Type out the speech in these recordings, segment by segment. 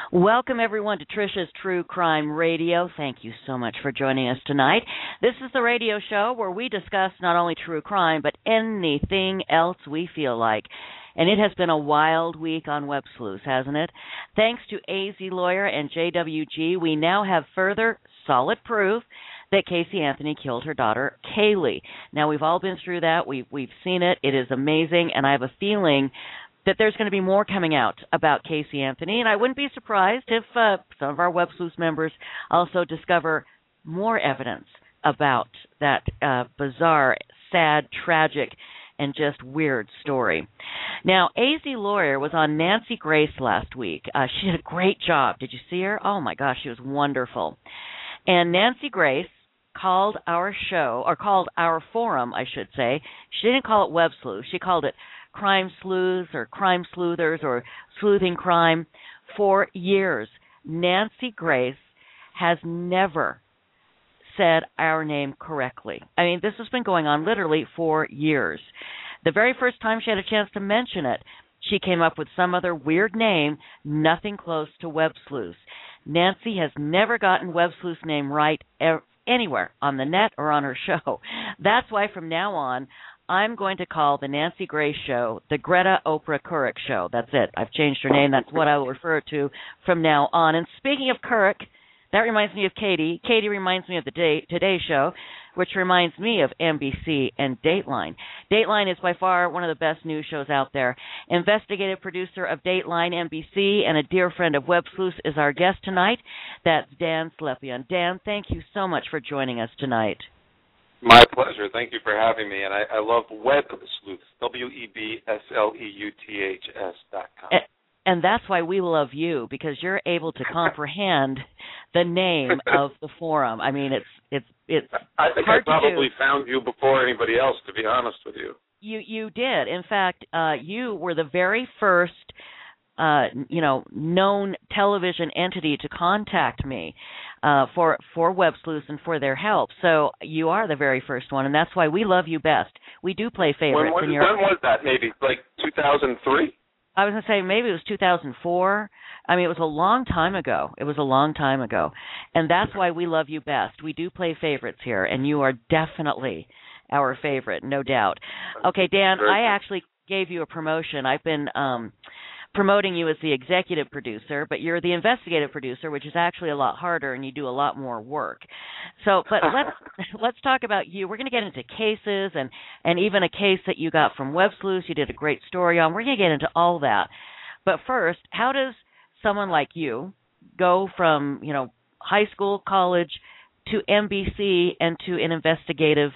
Welcome, everyone, to Trisha's True Crime Radio. Thank you so much for joining us tonight. This is the radio show where we discuss not only true crime, but anything else we feel like. And it has been a wild week on Web Sleuths, hasn't it? Thanks to AZ Lawyer and JWG, we now have further solid proof that Casey Anthony killed her daughter, Kaylee. Now, we've all been through that. We've seen it. It is amazing, and I have a feeling that there's going to be more coming out about Casey Anthony, and I wouldn't be surprised if some of our Web Sleuths members also discover more evidence about that bizarre, sad, tragic, and just weird story. Now, AZ Lawyer was on Nancy Grace last week. She did a great job. Did you see her? Oh, my gosh, she was wonderful. And Nancy Grace called our show, or called our forum, I should say. She didn't call it Web Sleuth. She called it Crime Sleuths or Crime Sleuthers or Sleuthing Crime. For years, Nancy Grace has never said our name correctly. I mean, this has been going on literally for years. The very first time she had a chance to mention it, she came up with some other weird name, nothing close to Web Sleuths. Nancy has never gotten Web Sleuth's name right anywhere on the net or on her show. That's why from now on, I'm going to call the Nancy Grace Show the Greta Oprah Couric Show. That's it. I've changed her name. That's what I will refer to from now on. And speaking of Couric, that reminds me of Katie. Katie reminds me of the Today Show, which reminds me of NBC and Dateline. Dateline is by far one of the best news shows out there. Investigative producer of Dateline NBC and a dear friend of Web Sleuths is our guest tonight. That's Dan Slepian. Dan, thank you so much for joining us tonight. My pleasure. Thank you for having me. And I love Web Sleuths, WEBSLEUTHS.com. And that's why we love you, because you're able to comprehend the name of the forum. I mean, it's I think hard I probably to do. Found you before anybody else, to be honest with you. You did. In fact, you were the very first known television entity to contact me for Web Sleuths and for their help. So you are the very first one, and that's why we love you best. We do play favorites. When was that? Maybe like 2003? I was going to say maybe it was 2004. I mean, it was a long time ago. And that's why we love you best. We do play favorites here, and you are definitely our favorite, no doubt. Okay, Dan, I actually gave you a promotion. I've been promoting you as the executive producer, but you're the investigative producer, which is actually a lot harder, and you do a lot more work. So, but let's talk about you. We're going to get into cases and even a case that you got from Web Sleuths you did a great story on. We're going to get into all that. But first, how does someone like you go from, high school, college, to NBC and to an investigative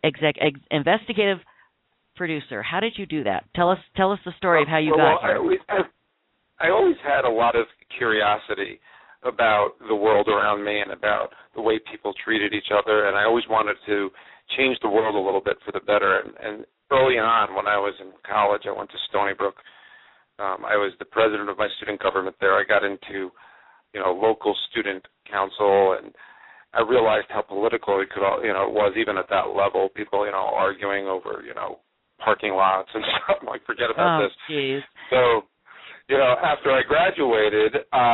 producer? How did you do that? Tell us the story of how you got here. I always had a lot of curiosity about the world around me and about the way people treated each other, and I always wanted to change the world a little bit for the better. And early on, when I was in college, I went to Stony Brook. I was the president of my student government there. I got into, local student council, and I realized how political it was even at that level. People, arguing over, parking lots and stuff. Like, forget about this. Geez. So, after I graduated,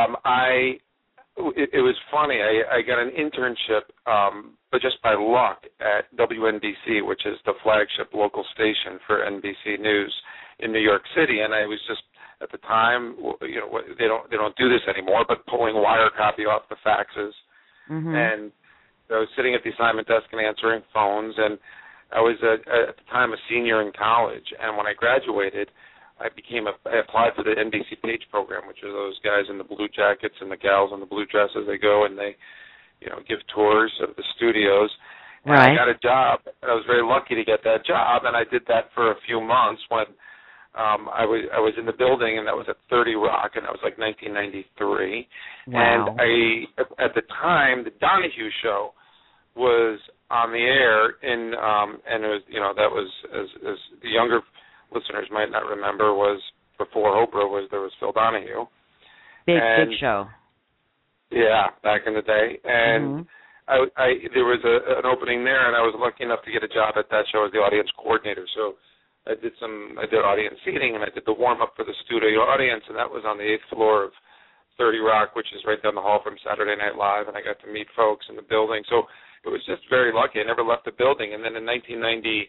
it was funny. I got an internship, but just by luck, at WNBC, which is the flagship local station for NBC News in New York City. And I was just, at the time, they don't do this anymore, but pulling wire copy off the faxes. Mm-hmm. And I was sitting at the assignment desk and answering phones, and I was at the time a senior in college. And when I graduated, I applied for the NBC Page program, which are those guys in the blue jackets and the gals in the blue dresses. They go and they, give tours of the studios. And right. I got a job, and I was very lucky to get that job. And I did that for a few months when I was in the building, and that was at 30 Rock, and that was like 1993. Wow. And at the time, the Donahue Show was on the air, and it was, that was, as the younger listeners might not remember, was before Oprah there was Phil Donahue. Big show. Yeah, back in the day. And there was an opening there, and I was lucky enough to get a job at that show as the audience coordinator. So I did audience seating, and I did the warm-up for the studio audience, and that was on the 8th floor of 30 Rock, which is right down the hall from Saturday Night Live, and I got to meet folks in the building. So it was just very lucky. I never left the building. And then in 1996,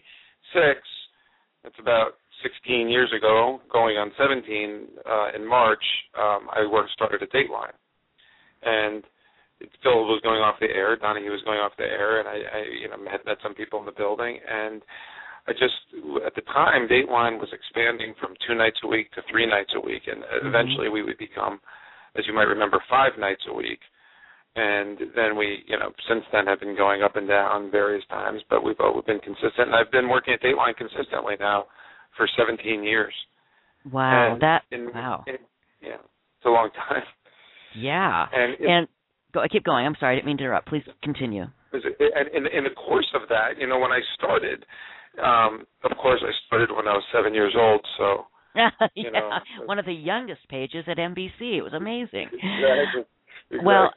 that's about 16 years ago, going on 17 in March, I started at Dateline. And it still was going off the air. Donahue was going off the air, and I had met some people in the building. And I just, at the time, Dateline was expanding from 2 nights a week to 3 nights a week. And eventually we would become, as you might remember, 5 nights a week. And then we, since then have been going up and down various times, but we've been consistent. And I've been working at Dateline consistently now for 17 years. Wow, yeah, it's a long time. Yeah, and keep going. I'm sorry, I didn't mean to interrupt. Please continue. And in the course of that, when I started, of course, I started when I was 7 years old, so. Yeah, one of the youngest pages at NBC. It was amazing. Exactly. Well,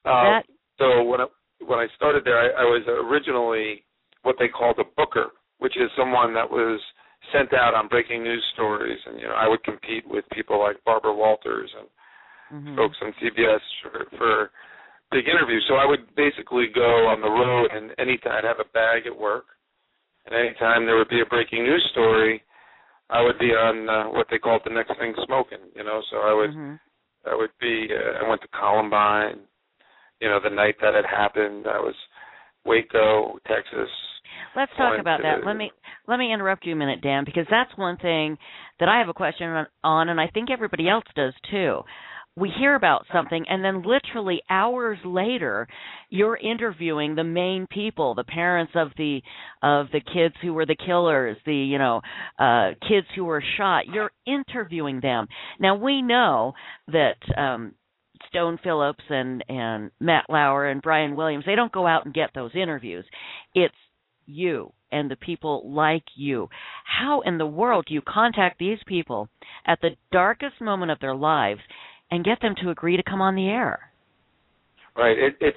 so when I started there, I was originally what they called a booker, which is someone that was sent out on breaking news stories, and I would compete with people like Barbara Walters and folks on CBS for big interviews. So I would basically go on the road, and anytime I'd have a bag at work, and anytime there would be a breaking news story, I would be on what they called the next thing smoking. So I would be. I went to Columbine. The night that it happened, I was Waco, Texas. Let's talk about that. Let me interrupt you a minute, Dan, because that's one thing that I have a question on, and I think everybody else does too. We hear about something, and then literally hours later, you're interviewing the main people, the parents of the kids who were the killers, the kids who were shot. You're interviewing them. Now we know that Stone Phillips and Matt Lauer and Brian Williams, they don't go out and get those interviews. It's you and the people like you. How in the world do you contact these people at the darkest moment of their lives and get them to agree to come on the air? Right. It's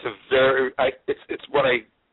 what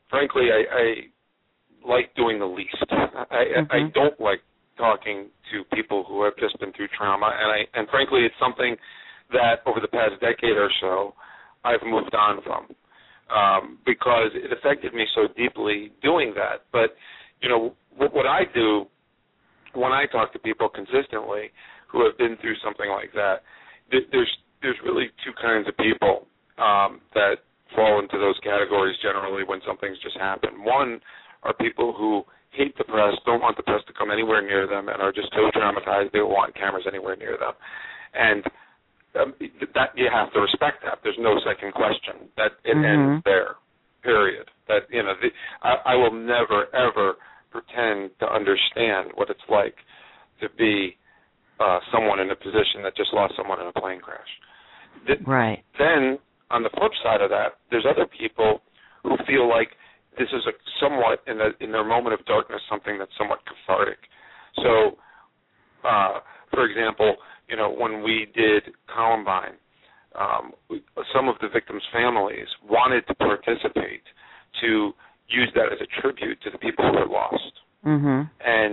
I like doing the least. I don't like talking to people who have just been through trauma, and frankly, it's something that over the past decade or so I've moved on from because it affected me so deeply doing that. But what I do when I talk to people consistently who have been through something like that, there's really two kinds of people that fall into those categories generally when something's just happened. One are people who hate the press, don't want the press to come anywhere near them, and are just so traumatized they don't want cameras anywhere near them. And that you have to respect that. There's no second question. That it ends there. Period. That I will never ever pretend to understand what it's like to be someone in a position that just lost someone in a plane crash. Right. Then on the flip side of that, there's other people who feel like this is somewhat in their moment of darkness, something that's somewhat cathartic. So, for example, when we did Columbine, some of the victims' families wanted to participate to use that as a tribute to the people who were lost. And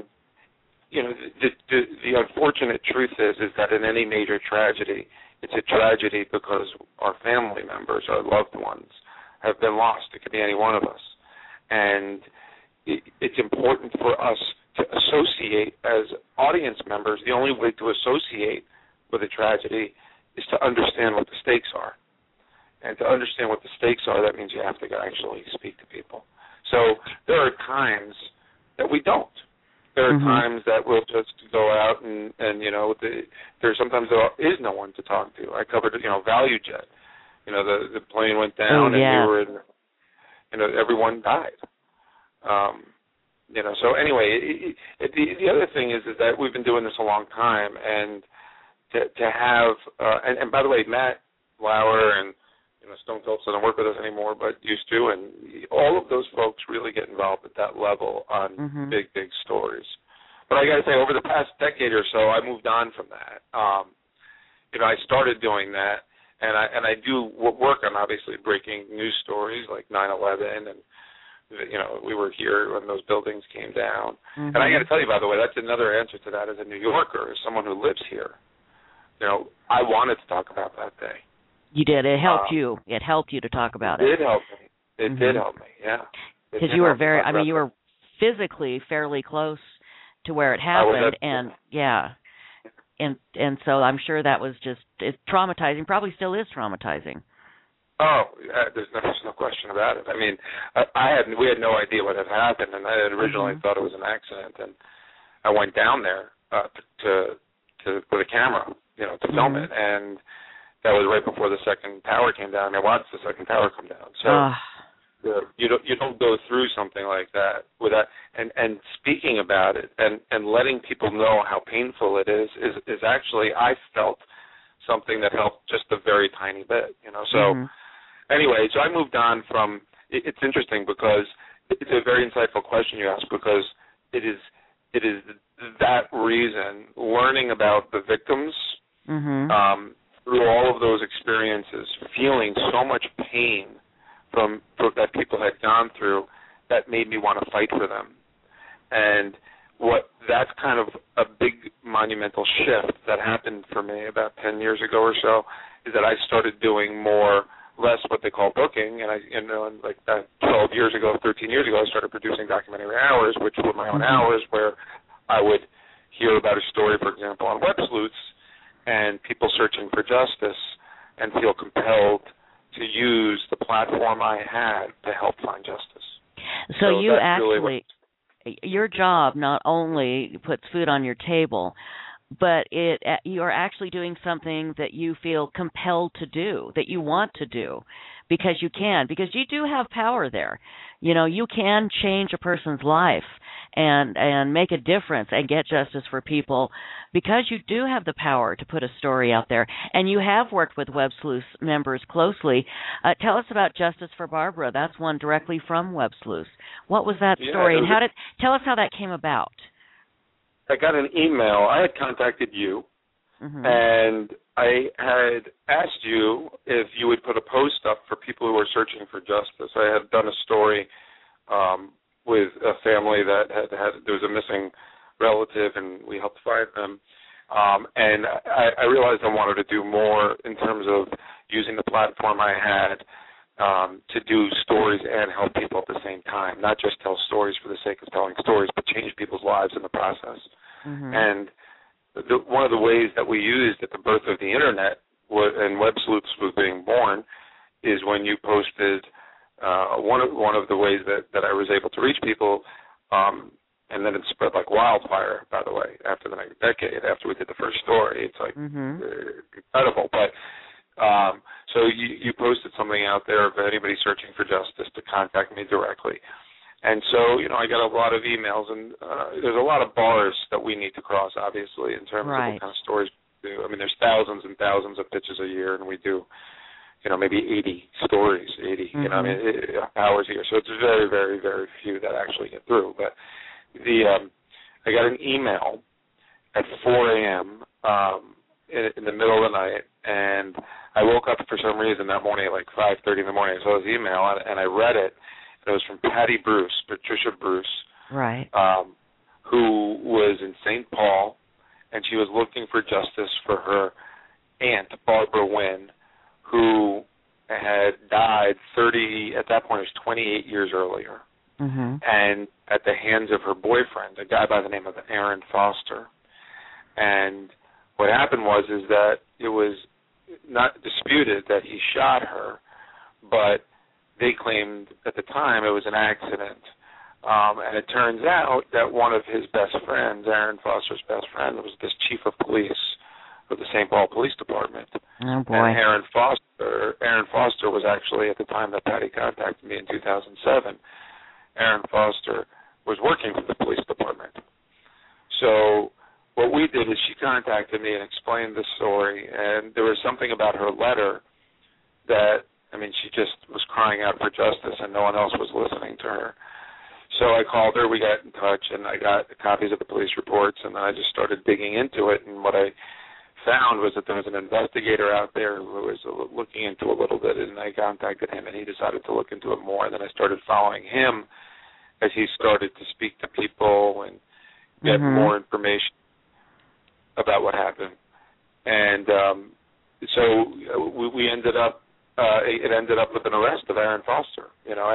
the unfortunate truth is that in any major tragedy, it's a tragedy because our family members, our loved ones, have been lost. It could be any one of us. And it's important for us to associate as audience members. The only way to associate with a tragedy is to understand what the stakes are. And to understand what the stakes are, that means you have to actually speak to people. So there are times that we don't. There are times that we'll just go out and there's sometimes there is no one to talk to. I covered, ValueJet. The plane went down and we were in, everyone died. So anyway, the other thing is that we've been doing this a long time, and to have, and by the way, Matt Lauer and Stone Phillips doesn't work with us anymore, but used to, and all of those folks really get involved at that level on big stories. But I got to say, over the past decade or so, I moved on from that. I started doing that, and I do work on obviously breaking news stories like 9/11, and we were here when those buildings came down. And I got to tell you, by the way, that's another answer to that as a New Yorker, as someone who lives here. I wanted to talk about that day. You did. It helped you. It helped you to talk about it. It did help me. It did help me. Yeah. Because you were very. I mean, you were physically fairly close to where it happened, and and so I'm sure that was just traumatizing. Probably still is traumatizing. Oh, there's no question about it. I mean, we had no idea what had happened, and I had originally thought it was an accident, and I went down there to with a camera, to film it, and that was right before the second tower came down. I watched the second tower come down. So you don't go through something like that without and speaking about it and letting people know how painful it is actually, I felt, something that helped just a very tiny bit. So anyway, so I moved on from. It's interesting because it's a very insightful question you ask, because it is that reason, learning about the victims. Through all of those experiences, feeling so much pain that people had gone through, that made me want to fight for them. And that's kind of a big monumental shift that happened for me about 10 years ago or so, is that I started doing less what they call booking, and like that 12 years ago, 13 years ago, I started producing documentary hours, which were my own hours, where I would hear about a story, for example, on Web Sleuths, and people searching for justice, and feel compelled to use the platform I had to help find justice. So you actually, your job not only puts food on your table, but you're actually doing something that you feel compelled to do, that you want to do, because you can, because you do have power there. You can change a person's life and make a difference and get justice for people, because you do have the power to put a story out there. And you have worked with Web Sleuths members closely. Tell us about Justice for Barbara. That's one directly from Web Sleuths. What was that story, and tell us how that came about? I got an email. I had contacted you, and I had asked you if you would put a post up for people who are searching for justice. I had done a story with a family that there was a missing relative, and we helped find them. And I realized I wanted to do more in terms of using the platform I had to do stories and help people at the same time, not just tell stories for the sake of telling stories, but change people's lives in the process. And one of the ways that we used at the birth of the Internet and Web Sleuths was being born is when you posted one of the ways that I was able to reach people, and then it spread like wildfire, by the way, after the next decade, after we did the first story. It's like incredible. But so you posted something out there of anybody searching for justice to contact me directly. And so, I got a lot of emails, and there's a lot of bars that we need to cross, obviously, in terms of what kind of stories we do. I mean, there's thousands and thousands of pitches a year, and we do, maybe 80 stories, hours a year. So it's very, very, very few that actually get through. But I got an email at 4 a.m. In the middle of the night, and I woke up for some reason that morning at like 5:30 in the morning. I saw this email, and I read it. It was from Patricia Bruce, who was in St. Paul, and she was looking for justice for her aunt, Barbara Wynn, who had died at that point, it was 28 years earlier, and at the hands of her boyfriend, a guy by the name of Aaron Foster. And what happened was that it was not disputed that he shot her, but they claimed at the time it was an accident. And it turns out that one of his best friends, Aaron Foster's best friend, was this chief of police of the St. Paul Police Department. Oh, boy. And Aaron Foster was actually, at the time that Patty contacted me in 2007, Aaron Foster was working for the police department. So what we did is she contacted me and explained the story, and there was something about her letter that, she just was crying out for justice, and no one else was listening to her. So I called her, we got in touch, and I got copies of the police reports, and then I just started digging into it, and what I found was that there was an investigator out there who was looking into a little bit, and I contacted him, and he decided to look into it more, and then I started following him as he started to speak to people and get more information about what happened. And so we ended up. It ended up with an arrest of Aaron Foster.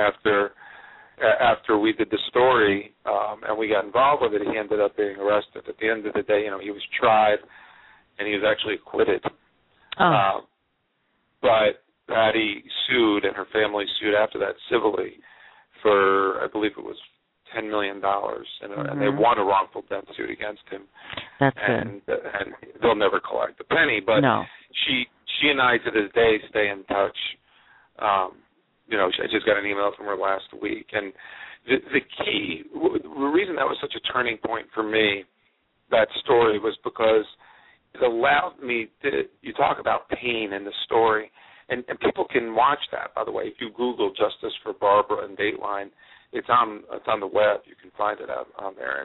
After we did the story and we got involved with it, he ended up being arrested. At the end of the day, he was tried and he was actually acquitted. Oh. But Patty sued, and her family sued after that civilly for, I believe it was $10 million, and they won a wrongful death suit against him. That's good. And they'll never collect a penny. But no. She and I to this day stay in touch. I just got an email from her last week, and the key, the reason that was such a turning point for me, that story, was because it allowed me to. You talk about pain in the story, and people can watch that. By the way, if you Google Justice for Barbara and Dateline, it's on the web. You can find it on there.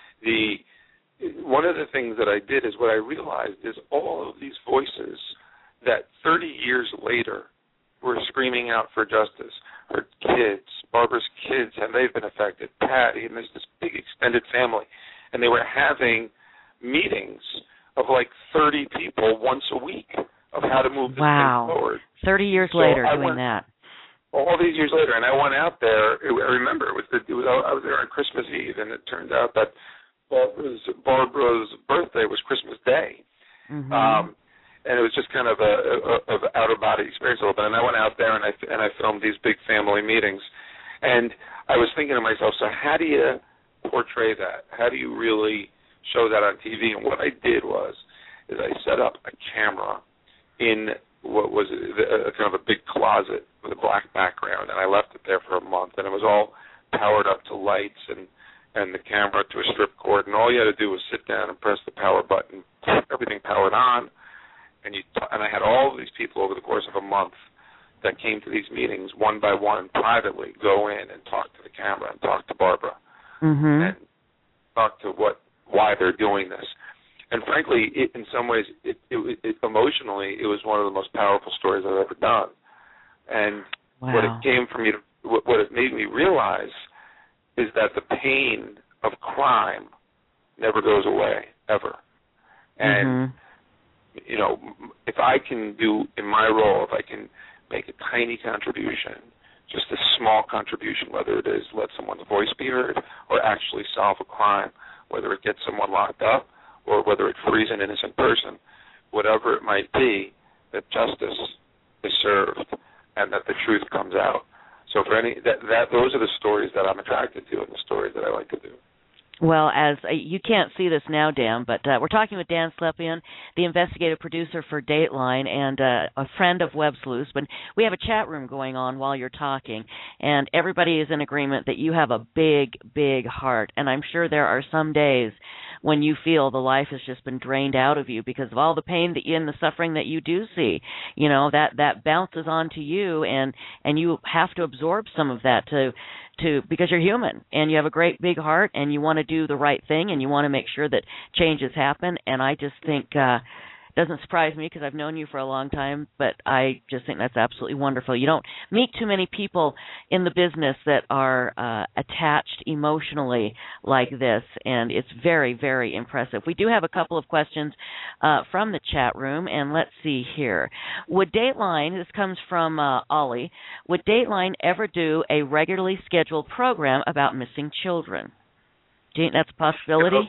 And one of the things that I did is what I realized is all of these voices that 30 years later were screaming out for justice. Her kids, Barbara's kids, and they've been affected. Patty, and there's this big extended family, and they were having meetings of like 30 people once a week of how to move this thing forward. 30 years later doing that. All these years later, and I went out there. I remember I was there on Christmas Eve, and it turned out that Barbara's birthday was Christmas Day. Mm-hmm. And it was just kind of a out-of-body experience a little bit. And I went out there and I filmed these big family meetings. And I was thinking to myself, so how do you portray that? How do you really show that on TV? And what I did is I set up a camera in what was a kind of a big closet with a black background, and I left it there for a month. And it was all powered up to lights and the camera to a strip cord. And all you had to do was sit down and press the power button. Everything powered on. And I had all of these people over the course of a month that came to these meetings one by one privately go in and talk to the camera and talk to Barbara and talk to why they're doing this. And frankly, in some ways, it emotionally, it was one of the most powerful stories I've ever done. And what it came for me to, what it made me realize is that the pain of crime never goes away, ever. And if I can do, in my role, if I can make a tiny contribution, just a small contribution, whether it is let someone's voice be heard or actually solve a crime, whether it gets someone locked up or whether it frees an innocent person, whatever it might be, that justice is served and that the truth comes out. So for those are the stories that I'm attracted to and the stories that I like to do. Well, as you can't see this now, Dan, but we're talking with Dan Slepian, the investigative producer for Dateline and a friend of Web Sleuths. But we have a chat room going on while you're talking, and everybody is in agreement that you have a big, big heart. And I'm sure there are some days when you feel the life has just been drained out of you because of all the pain and the suffering that you do see. That bounces onto you, and you have to absorb some of that because you're human and you have a great big heart and you want to do the right thing and you want to make sure that changes happen. And I just think it doesn't surprise me because I've known you for a long time, but I just think that's absolutely wonderful. You don't meet too many people in the business that are attached emotionally like this, and it's very, very impressive. We do have a couple of questions from the chat room, and let's see here. Would Dateline, this comes from Ollie, would Dateline ever do a regularly scheduled program about missing children? Do you think that's a possibility?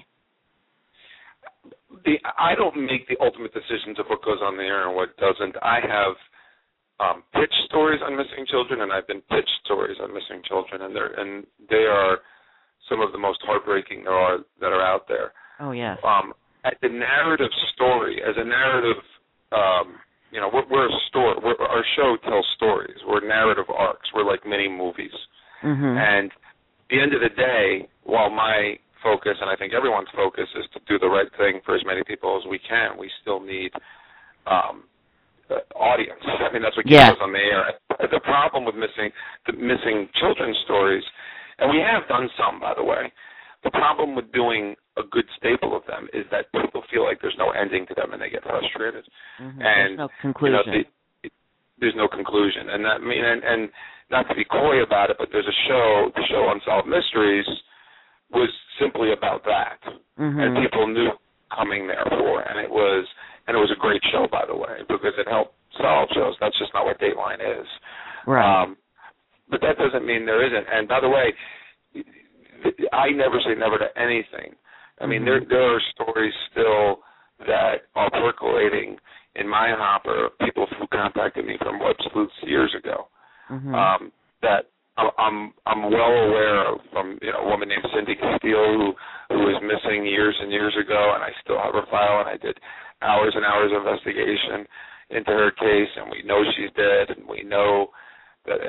I don't make the ultimate decisions of what goes on the air and what doesn't. I have pitched stories on missing children, and I've been pitched stories on missing children, and they are some of the most heartbreaking that are out there. Oh, yes. The narrative story, as a narrative, we're a story. Our show tells stories. We're narrative arcs. We're like mini movies. Mm-hmm. And at the end of the day, while my focus, and I think everyone's focus, is to do the right thing for as many people as we can, we still need audience. I mean, that's what keeps us on the air. The problem with missing children's stories, and we have done some, by the way, the problem with doing a good staple of them is that people feel like there's no ending to them and they get frustrated. Mm-hmm. And there's no conclusion. There's no conclusion. And that and not to be coy about it, but there's the show Unsolved Mysteries was simply about that. Mm-hmm. And people knew coming there for, and it was And it was a great show, by the way, because it helped solve shows. That's just not what Dateline is. Right. But that doesn't mean there isn't. And by the way, I never say never to anything. I mean, there are stories still that are percolating in my hopper of people who contacted me from Web Sleuths years ago that I'm well aware of, from a woman named Cindy Castillo who was missing years and years ago, and I still have her file, and I did hours and hours of investigation into her case, and we know she's dead, and we know that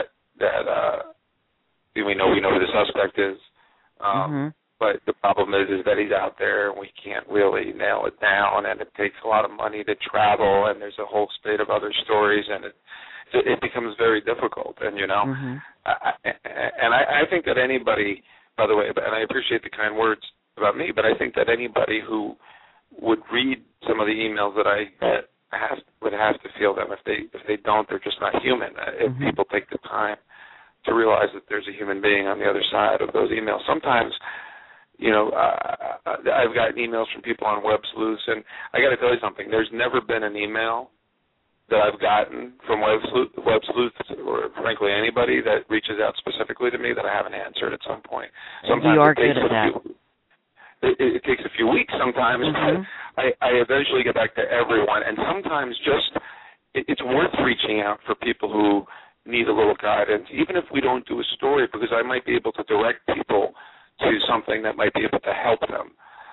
we know who the suspect is. But the problem is that he's out there, and we can't really nail it down, and it takes a lot of money to travel, and there's a whole spate of other stories, and it becomes very difficult. And I think that anybody, by the way, and I appreciate the kind words about me, but I think that anybody who would read some of the emails that I get would have to feel them. If they don't, they're just not human. If people take the time to realize that there's a human being on the other side of those emails. Sometimes, I've gotten emails from people on Web Sleuths, and I got to tell you something. There's never been an email that I've gotten from Web Sleuths, or frankly anybody that reaches out specifically to me that I haven't answered at some point. Sometimes you are good at that. It takes a few weeks sometimes, but I eventually get back to everyone. And sometimes it's worth reaching out for people who need a little guidance, even if we don't do a story, because I might be able to direct people to something that might be able to help them.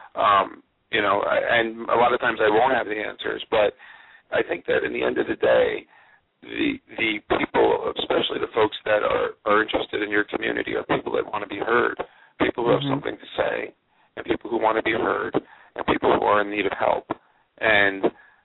And a lot of times I won't have the answers, but I think that in the end of the day, the people, especially the folks that are interested in your community, are people that want to be heard, people who have something to say, and people who want to be heard, and people who are in need of help. And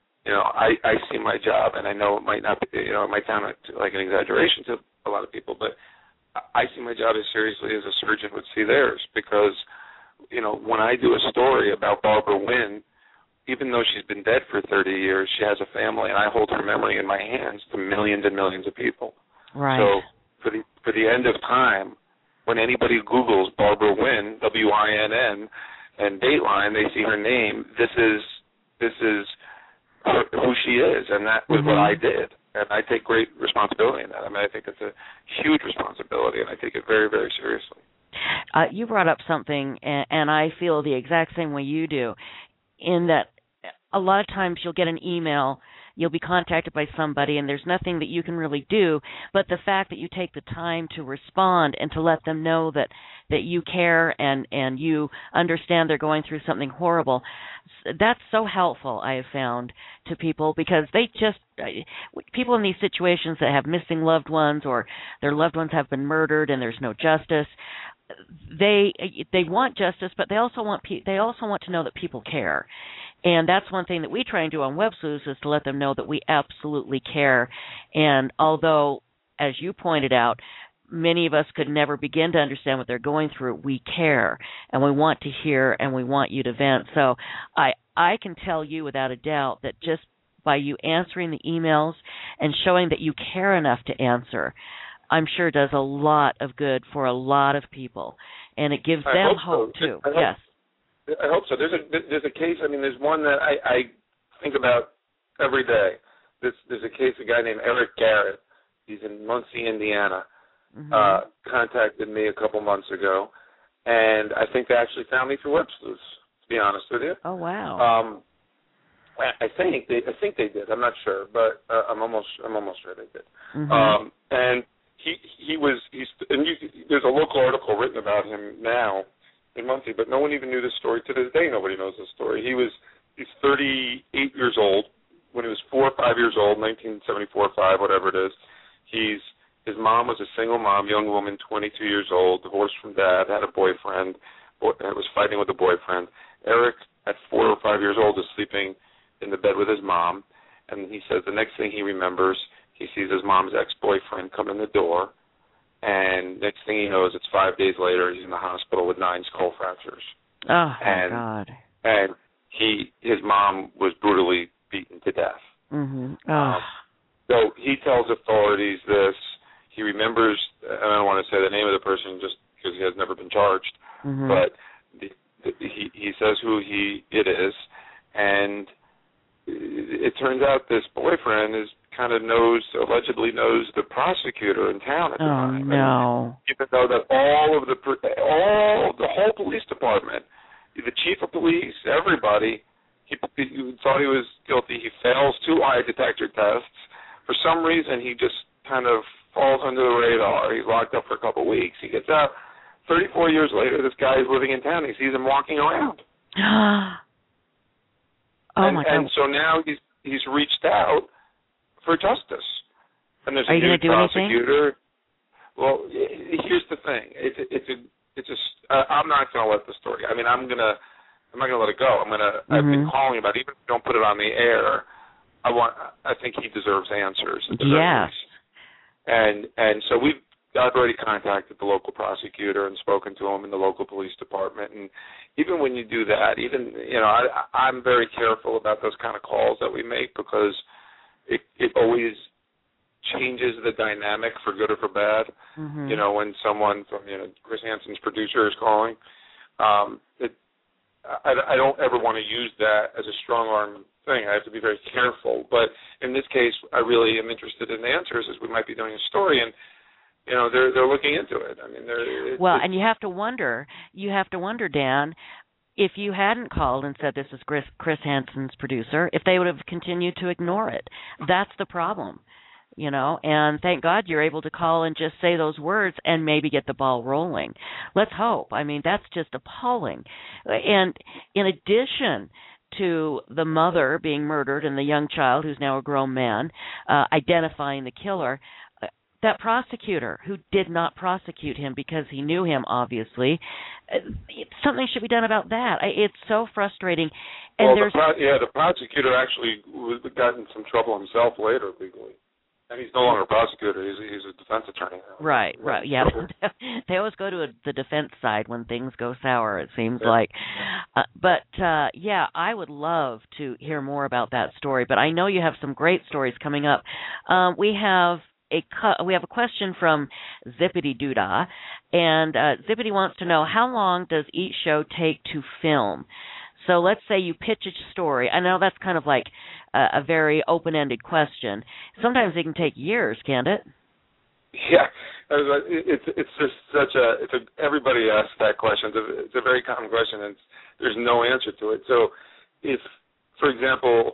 I see my job, and I know it might not be, it might sound like an exaggeration to a lot of people, but I see my job as seriously as a surgeon would see theirs, because, when I do a story about Barbara Wynn, even though she's been dead for 30 years, she has a family, and I hold her memory in my hands to millions and millions of people. Right. So for the end of time, when anybody Googles Barbara Wynn, W-I-N-N, and Dateline, they see her name. This is who she is, and that was what I did. And I take great responsibility in that. I mean, I think it's a huge responsibility, and I take it very, very seriously. You brought up something, and I feel the exact same way you do, in that a lot of times you'll get an email, you'll be contacted by somebody, and there's nothing that you can really do, but the fact that you take the time to respond and to let them know that you care and you understand they're going through something horrible, that's so helpful, I have found, to people, because people in these situations that have missing loved ones, or their loved ones have been murdered and there's no justice, they want justice, but they also want to know that people care. And that's one thing that we try and do on Web Sleuths, is to let them know that we absolutely care. And although, as you pointed out, many of us could never begin to understand what they're going through, we care, and we want to hear, and we want you to vent. So I can tell you without a doubt that just by you answering the emails and showing that you care enough to answer, I'm sure does a lot of good for a lot of people, and it gives them hope too. Yes. I hope so. There's a case. I mean, there's one that I think about every day. There's a case. A guy named Eric Garrett. He's in Muncie, Indiana. Contacted me a couple months ago, and I think they actually found me through Web Sleuths, to be honest with you. Oh wow. I think they did. I'm not sure, but I'm almost sure they did. And there's a local article written about him now in Muncie, but no one even knew this story. To this day, nobody knows this story. He's 38 years old. When he was 4 or 5 years old, 1974 or 5, whatever it is, his mom was a single mom, young woman, 22 years old, divorced from dad, had a boyfriend, was fighting with a boyfriend. Eric, at 4 or 5 years old, is sleeping in the bed with his mom, and he says the next thing he remembers, he sees his mom's ex-boyfriend come in the door, and next thing he knows, it's 5 days later, he's in the hospital with 9 skull fractures. Oh, my God. And his mom was brutally beaten to death. So he tells authorities this. He remembers, and I don't want to say the name of the person just because he has never been charged, but he says who it is, and it turns out this boyfriend allegedly knows the prosecutor in town at the time. No. And even though that the whole police department, the chief of police, everybody, he thought he was guilty. He fails 2 lie detector tests. For some reason, he just kind of falls under the radar. He's locked up for a couple of weeks. He gets out. 34 years later, this guy is living in town. He sees him walking around. My God. And so now he's reached out for justice. And there's Are a you new going to do prosecutor. anything? Well, here's the thing. I'm not going to let the story. I mean, I'm not going to let it go. I've been calling about it. Even if you don't put it on the air, I think he deserves answers. Yes. And so I've already contacted the local prosecutor and spoken to him in the local police department. And even when you do that, I'm very careful about those kind of calls that we make, because it always changes the dynamic for good or for bad. Mm-hmm. When someone from Chris Hansen's producer is calling, I don't ever want to use that as a strong arm thing. I have to be very careful. But in this case, I really am interested in answers, as we might be doing a story, and they're looking into it. I mean, and you have to wonder, Dan, if you hadn't called and said this is Chris Hansen's producer, if they would have continued to ignore it. That's the problem, and thank God you're able to call and just say those words and maybe get the ball rolling. Let's hope. I mean, that's just appalling. And in addition to the mother being murdered and the young child, who's now a grown man, identifying the killer, that prosecutor who did not prosecute him because he knew him, obviously, something should be done about that. It's so frustrating. And the prosecutor actually got in some trouble himself later legally. And he's no longer a prosecutor. He's a defense attorney now. Right, yeah. They always go to the defense side when things go sour, it seems like. But I would love to hear more about that story. But I know you have some great stories coming up. We have a question from Zippity Doodah, and Zippity wants to know, how long does each show take to film? So let's say you pitch a story. I know that's kind of like a very open-ended question. Sometimes it can take years, can't it? Yeah, it's just everybody asks that question. It's a very common question, and there's no answer to it. So if, for example,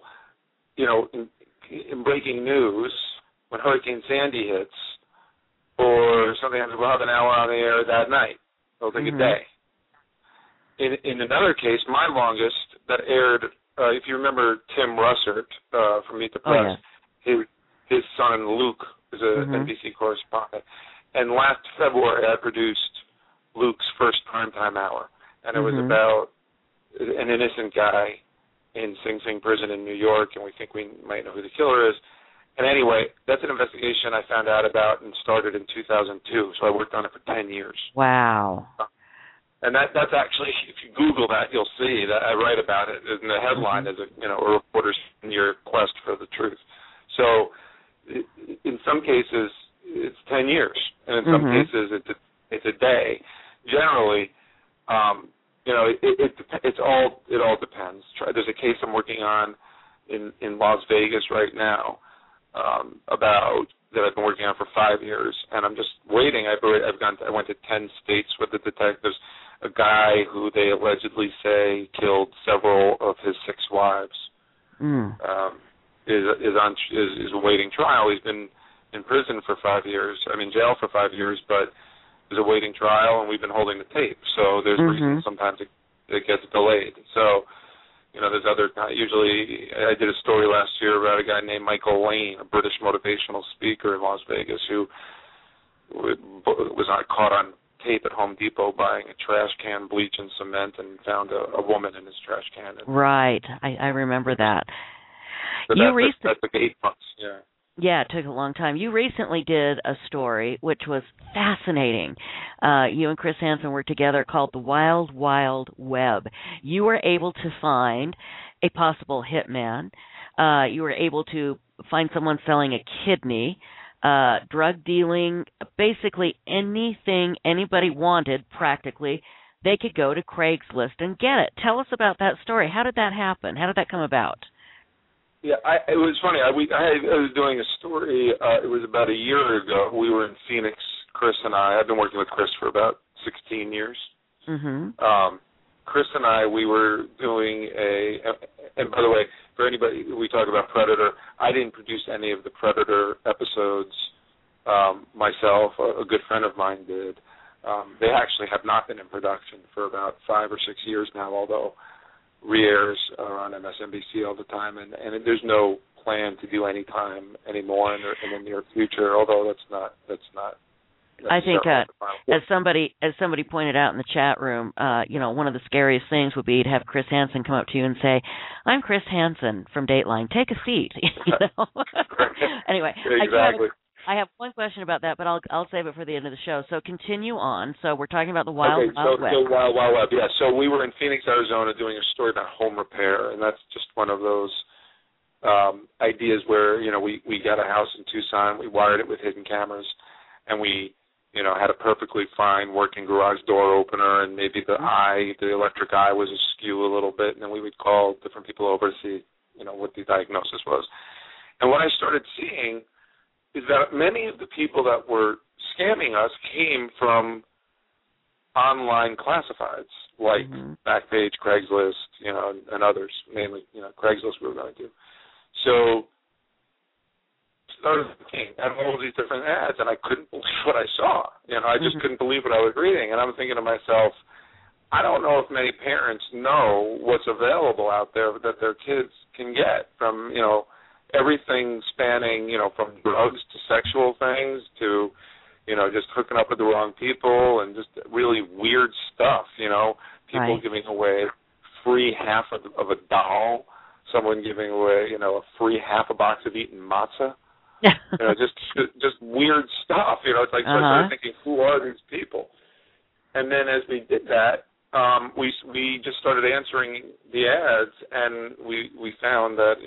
in breaking news, when Hurricane Sandy hits, or something happens, we'll have an hour on the air that night. It'll take a day. In another case, my longest, that aired, if you remember Tim Russert from Meet the Press, his son Luke is an NBC correspondent. And last February, I produced Luke's first primetime hour. And it was about an innocent guy in Sing Sing prison in New York, and we think we might know who the killer is. And anyway, that's an investigation I found out about and started in 2002. So I worked on it for 10 years. Wow. And that's actually, if you Google that, you'll see that I write about it in the headline as a reporter's in your quest for the truth. So in some cases, it's 10 years, and in some cases, it's a day. Generally, it all depends. There's a case I'm working on in Las Vegas right now that I've been working on for 5 years, and I'm just waiting. I went to 10 states with the detectives. A guy who they allegedly say killed several of his 6 wives is awaiting trial. He's been in prison for 5 years. I'm in jail for 5 years, but is awaiting trial, and we've been holding the tape. So there's reasons sometimes it gets delayed. So there's other. Usually, I did a story last year about a guy named Michael Lane, a British motivational speaker in Las Vegas, who was caught on tape at Home Depot buying a trash can, bleach, and cement, and found a woman in his trash can. Right, I remember that. So that took 8 months. Yeah. Yeah, it took a long time. You recently did a story which was fascinating. You and Chris Hansen were together, called The Wild, Wild Web. You were able to find a possible hitman. You were able to find someone selling a kidney, drug dealing, basically anything anybody wanted, practically, they could go to Craigslist and get it. Tell us about that story. How did that happen? How did that come about? It was funny. I was doing a story. It was about a year ago. We were in Phoenix, Chris and I. I've been working with Chris for about 16 years. Mm-hmm. Chris and I, we were doing and by the way, for anybody, we talk about Predator. I didn't produce any of the Predator episodes myself. A good friend of mine did. They actually have not been in production for about 5 or 6 years now, although re-airs are on MSNBC all the time, and there's no plan to do any time anymore in the near future, although that's not I think as somebody pointed out in the chat room, one of the scariest things would be to have Chris Hansen come up to you and say, "I'm Chris Hansen from Dateline. Take a seat." Anyway, exactly. I have one question about that, but I'll save it for the end of the show. So continue on. So we're talking about the Wild Wild Web. So Wild Wild Web, yeah. So we were in Phoenix, Arizona, doing a story about home repair, and that's just one of those ideas where we got a house in Tucson, we wired it with hidden cameras, and we had a perfectly fine working garage door opener, and maybe the electric eye was askew a little bit, and then we would call different people over to see, what the diagnosis was. And what I started seeing is that many of the people that were scamming us came from online classifieds, like Backpage, Craigslist, and others, mainly, Craigslist we were going to do. So started looking at all these different ads, and I couldn't believe what I saw. I just couldn't believe what I was reading, and I'm thinking to myself, I don't know if many parents know what's available out there that their kids can get from, everything spanning, from drugs to sexual things to, just hooking up with the wrong people and just really weird stuff, people giving away free half of a doll, someone giving away, a free half a box of Eaton matzah. Just weird stuff. It's like so I started thinking, who are these people? And then as we did that, we just started answering the ads, and we found that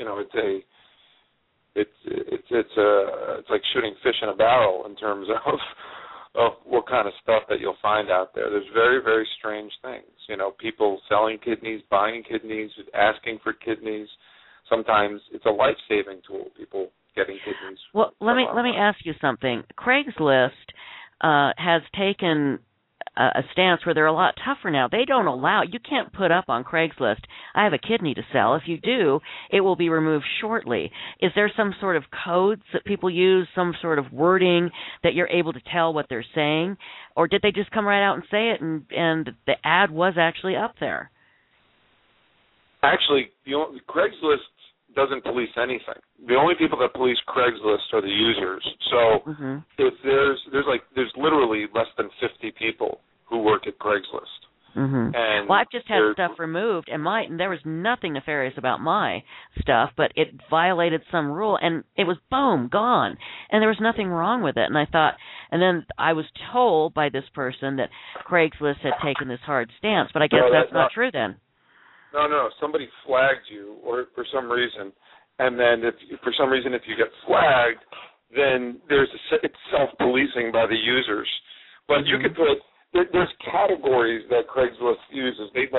it's like shooting fish in a barrel in terms of what kind of stuff that you'll find out there. There's very, very strange things. People selling kidneys, buying kidneys, asking for kidneys. Sometimes it's a life-saving tool. People getting kidneys. Well, let me ask you something. Craigslist has taken a stance where they're a lot tougher now. They don't allow, you can't put up on Craigslist, "I have a kidney to sell." If you do, it will be removed shortly. Is there some sort of codes that people use, some sort of wording that you're able to tell what they're saying? Or did they just come right out and say it, and the ad was actually up there? Actually, Craigslist doesn't police anything. The only people that police Craigslist are the users. So if there's literally less than 50 people who work at Craigslist. And well, I've just had stuff removed, and there was nothing nefarious about my stuff, but it violated some rule, and it was boom, gone, and there was nothing wrong with it. And I thought, and then I was told by this person that Craigslist had taken this hard stance, but I guess that's not true then. No. Somebody flagged you, or for some reason, and then if you get flagged, then it's self-policing by the users. But you could put there's categories that Craigslist uses. They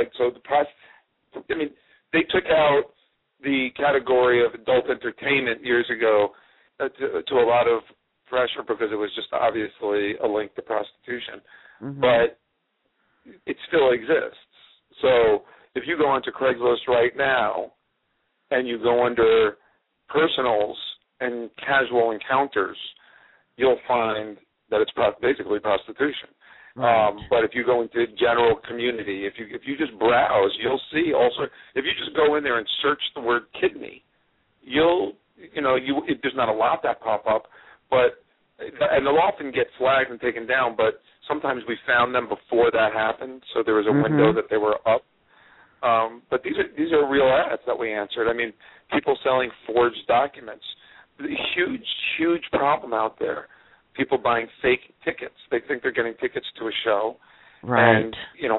took out the category of adult entertainment years ago to a lot of pressure because it was just obviously a link to prostitution, but it still exists. So if you go onto Craigslist right now and you go under personals and casual encounters, you'll find that it's basically prostitution. But if you go into general community, if you just browse, you'll see also. If you just go in there and search the word kidney, there's not a lot that pop up, and they'll often get flagged and taken down. But sometimes we found them before that happened, so there was a window that they were up. But these are real ads that we answered. I mean, people selling forged documents. Huge problem out there. People buying fake tickets. They think they're getting tickets to a show, and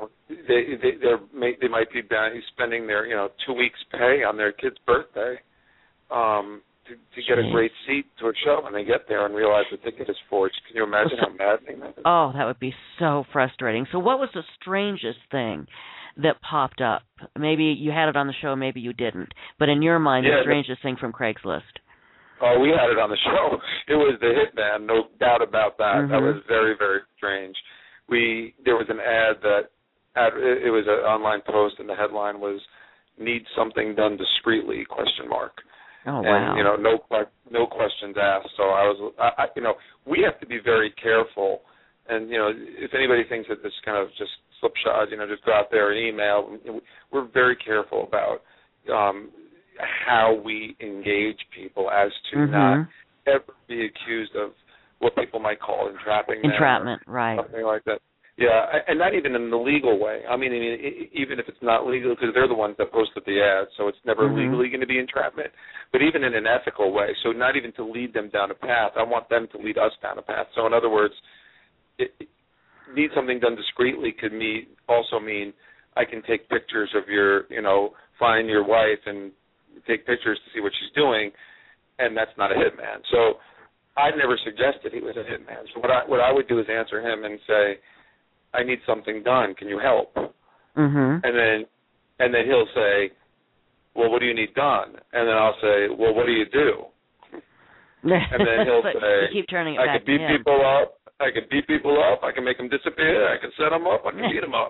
they might be spending their 2 weeks' pay on their kid's birthday to get a great seat to a show, and they get there and realize the ticket is forged. Can you imagine how maddening that is? Oh, that would be so frustrating. So what was the strangest thing that popped up? Maybe you had it on the show, maybe you didn't. But in your mind, the strangest thing from Craigslist. Oh, we had it on the show. It was the Hitman, no doubt about that. Mm-hmm. That was very, very strange. There was an ad it was an online post, and the headline was "Need something done discreetly?" ? Oh, wow. And no questions asked. So we have to be very careful. And if anybody thinks that this kind of just slipshod, just go out there and email, we're very careful about how we engage people as to not ever be accused of what people might call entrapping them. Entrapment, right. Something like that. Yeah, and not even in the legal way. I mean, even if it's not legal, because they're the ones that posted the ad, so it's never legally going to be entrapment, but even in an ethical way. So not even to lead them down a path. I want them to lead us down a path. So in other words, need something done discreetly could also mean I can take pictures of find your wife and take pictures to see what she's doing, and that's not a hitman. So I never suggested he was a hitman. So what I would do is answer him and say, I need something done. Can you help? Mm-hmm. And then he'll say, well, what do you need done? And then I'll say, well, what do you do? And then he'll say, keep turning it I back can beat to him. people up. I can beat people up. I can make them disappear. I can set them up. I can beat them up.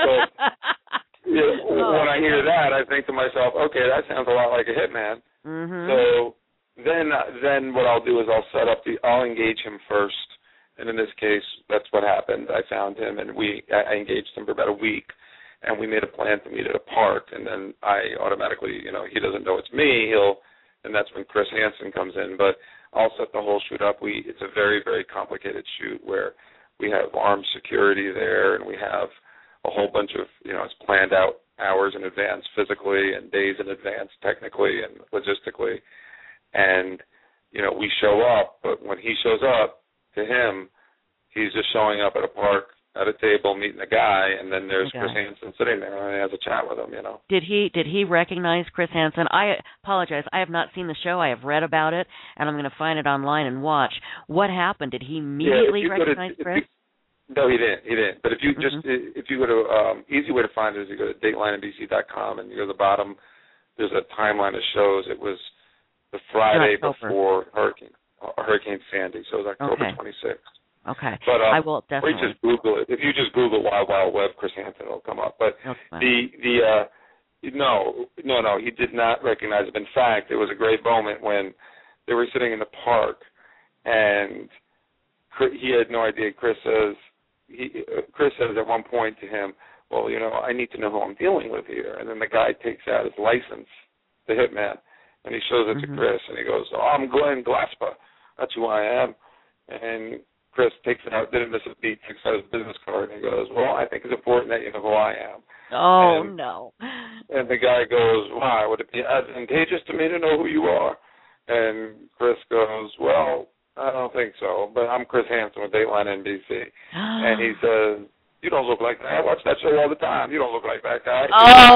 So when I hear that, I think to myself, okay, that sounds a lot like a hitman. Mm-hmm. So then what I'll do is I'll engage him first. And in this case, that's what happened. I found him, and I engaged him for about a week, and we made a plan to meet at a park. And then I automatically, he doesn't know it's me. And that's when Chris Hansen comes in. But I'll set the whole shoot up. It's a very, very complicated shoot where we have armed security there, and we have a whole bunch of, it's planned out hours in advance physically and days in advance technically and logistically. And, we show up, but when he shows up, to him, he's just showing up at a park, at a table, meeting a guy, and then there's Chris Hansen sitting there, and he has a chat with him, Did he recognize Chris Hansen? I apologize. I have not seen the show. I have read about it, and I'm going to find it online and watch. What happened? Did he immediately recognize Chris? No, he didn't. But if you if you go to, easy way to find it is you go to DatelineNBC.com, and you go to the bottom, there's a timeline that shows it was the Friday before Hurricane Sandy, so it was October 26th. Okay. But I will definitely. Just Google it. If you just Google Wild Wild Web Chris Hansen, it'll come up. But no, he did not recognize him. In fact, it was a great moment when they were sitting in the park, and he had no idea. Chris says at one point to him, well, I need to know who I'm dealing with here. And then the guy takes out his license, the hitman, and he shows it to Chris, and he goes, I'm Glenn Glasper. That's who I am. And Chris takes it out, didn't miss a beat, takes out his business card, and he goes, well, I think it's important that you know who I am. Oh, no. And the guy goes, why? Would it be advantageous to me to know who you are? And Chris goes, well, I don't think so, but I'm Chris Hansen with Dateline NBC. And he says, you don't look like that. I watch that show all the time. You don't look like that guy.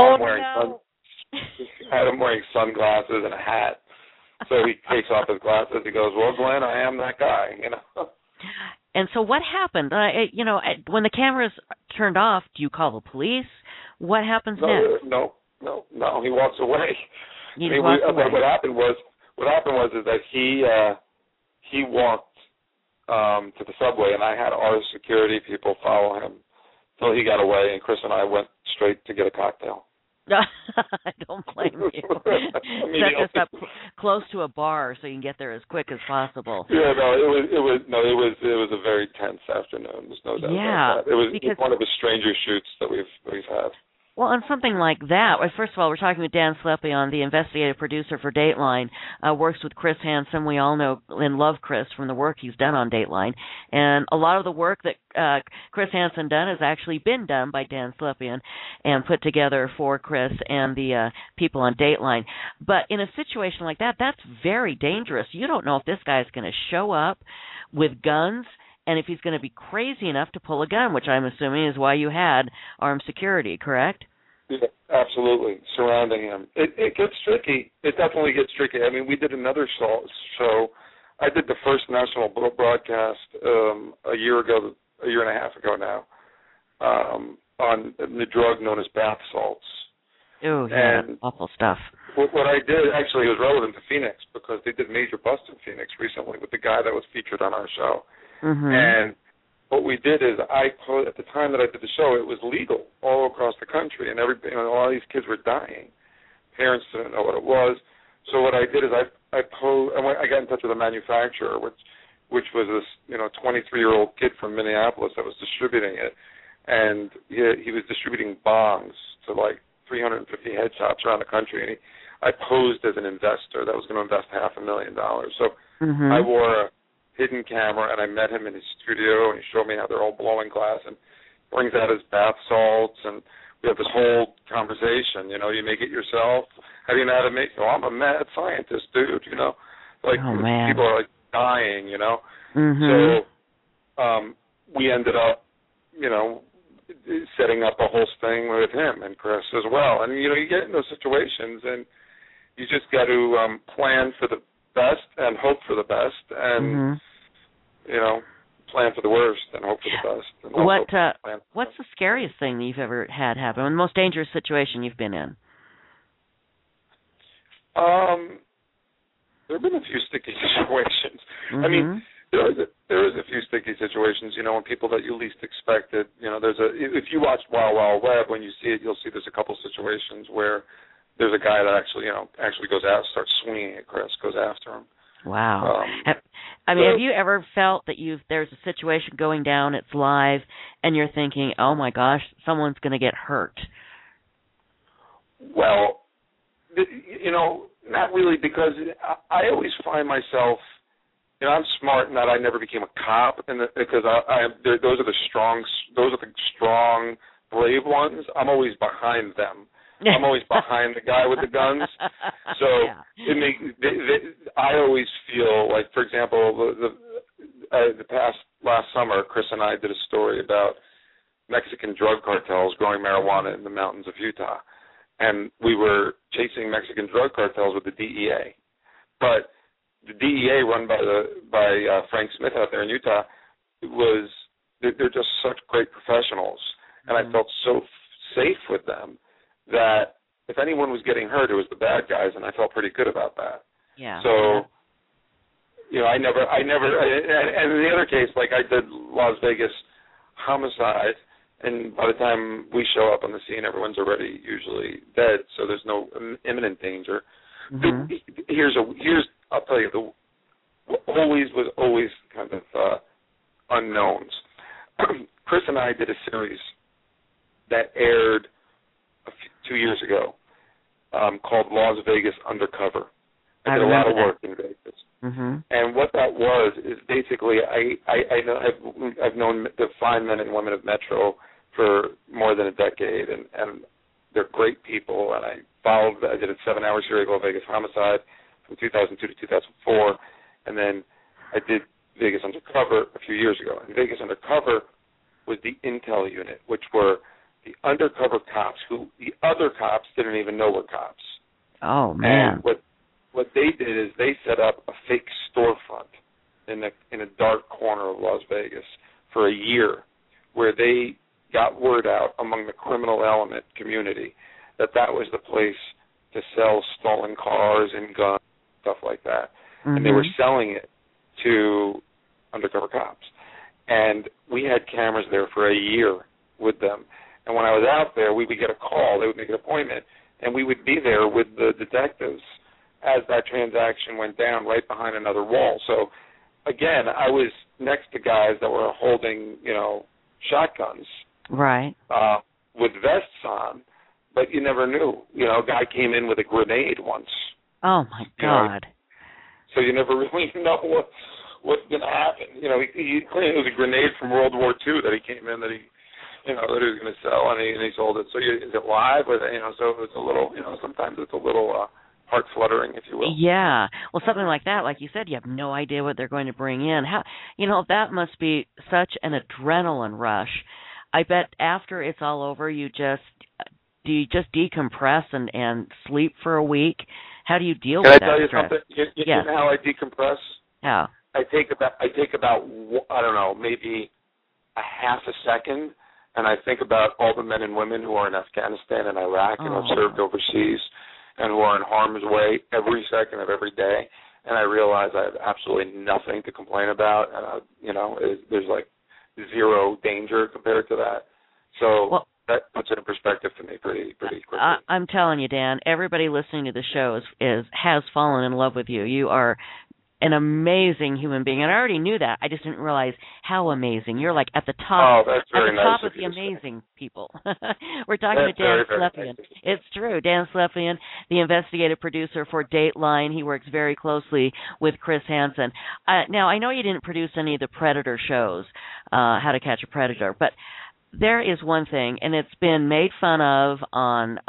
I had him wearing sunglasses and a hat. So he takes off his glasses. He goes, well, Glenn, I am that guy, And so what happened? When the cameras turned off, do you call the police? What happens next? No. He walks away. What happened was is that he walked to the subway, and I had our security people follow him till he got away, and Chris and I went straight to get a cocktail. I don't blame you. Set this up close to a bar so you can get there as quick as possible. Yeah, it was a very tense afternoon. There's no doubt about that. It was one of the stranger shoots that we've had. Well, on something like that, first of all, we're talking with Dan Slepian, the investigative producer for Dateline, works with Chris Hansen. We all know and love Chris from the work he's done on Dateline. And a lot of the work that Chris Hansen done has actually been done by Dan Slepian and put together for Chris and the people on Dateline. But in a situation like that, that's very dangerous. You don't know if this guy's going to show up with guns and if he's going to be crazy enough to pull a gun, which I'm assuming is why you had armed security, correct? Yeah, absolutely, surrounding him. It gets tricky. It definitely gets tricky. I mean, we did another show. I did the first national broadcast a year and a half ago now. on the drug known as bath salts. Oh, yeah, and awful stuff. What I did, actually, it was relevant to Phoenix because they did major bust in Phoenix recently with the guy that was featured on our show. Mm-hmm. And what we did is at the time that I did the show, it was legal all across the country, and all these kids were dying. Parents didn't know what it was. So what I did is I got in touch with a manufacturer, which was this 23-year-old kid from Minneapolis that was distributing it, and he was distributing bongs to like 350 head shops around the country, and I posed as an investor that was going to invest $500,000. So I wore a hidden camera, and I met him in his studio, and he showed me how they're all blowing glass and brings out his bath salts, and we have this whole conversation. You make it yourself. How do you know how to make it? Oh, I'm a mad scientist, dude. Like people are like dying. So we ended up, setting up a whole thing with him and Chris as well. And you get in those situations, and you just got to plan for the best and hope for the best, and plan for the worst and hope for the best. And what's the scariest thing that you've ever had happen? The most dangerous situation you've been in? There have been a few sticky situations. I mean, there is a few sticky situations. When people that you least expected. If you watch Wild Wild Web, when you see it, you'll see there's a couple situations where there's a guy that actually goes out, starts swinging at Chris, goes after him. Wow. Have you ever felt that there's a situation going down, it's live, and you're thinking, oh my gosh, someone's going to get hurt? Well, not really, because I always find myself, I'm smart in that I never became a cop, because those are the strong, brave ones. I'm always behind them. I'm always behind the guy with the guns. So I always feel like, for example, last summer, Chris and I did a story about Mexican drug cartels growing marijuana in the mountains of Utah. And we were chasing Mexican drug cartels with the DEA. But the DEA, run by Frank Smith out there in Utah, they're just such great professionals. And I felt so safe with them that if anyone was getting hurt, it was the bad guys, and I felt pretty good about that. Yeah. So, I never, and in the other case, like I did Las Vegas homicide, and by the time we show up on the scene, everyone's already usually dead, so there's no imminent danger. I'll tell you, was always kind of unknowns. Chris and I did a series that aired 2 years ago called Las Vegas Undercover. I did a lot of work in Vegas. And what that was is basically I've known the fine men and women of Metro for more than a decade, and they're great people, and I did a 7-hour series called Vegas Homicide from 2002 to 2004, and then I did Vegas Undercover a few years ago. And Vegas Undercover was the intel unit, which were the undercover cops who the other cops didn't even know were cops. Oh, man. And what they did is they set up a fake storefront in a dark corner of Las Vegas for a year, where they got word out among the criminal element community that was the place to sell stolen cars and guns, stuff like that. And they were selling it to undercover cops. And we had cameras there for a year with them. And when I was out there, we would get a call. They would make an appointment, and we would be there with the detectives as that transaction went down, right behind another wall. So, again, I was next to guys that were holding, shotguns, right, with vests on, but you never knew. A guy came in with a grenade once. Oh my God! So you never really know what's going to happen. He claimed it was a grenade from World War II that he came in that he was going to sell, and he sold it. So is it live? Or so it's a little, sometimes it's a little heart fluttering, if you will. Yeah. Well, something like that, like you said, you have no idea what they're going to bring in. How, that must be such an adrenaline rush. I bet after it's all over, do you just decompress and sleep for a week? How do you deal with that stress? Can I tell you something? You know how I decompress? How? I take about I don't know, maybe a half a second, and I think about all the men and women who are in Afghanistan and Iraq and have served overseas and who are in harm's way every second of every day, and I realize I have absolutely nothing to complain about, and there's like zero danger compared to that. So that puts it in perspective to me pretty quickly. I'm telling you, Dan, everybody listening to the show has fallen in love with you. You are an amazing human being, and I already knew that. I just didn't realize how amazing. You're like at the top. Oh, that's very nice top of the amazing people. We're talking to Dan Slepian. It's true. Dan Slepian, the investigative producer for Dateline. He works very closely with Chris Hansen. Now, I know you didn't produce any of the Predator shows, How to Catch a Predator, but there is one thing, and it's been made fun of on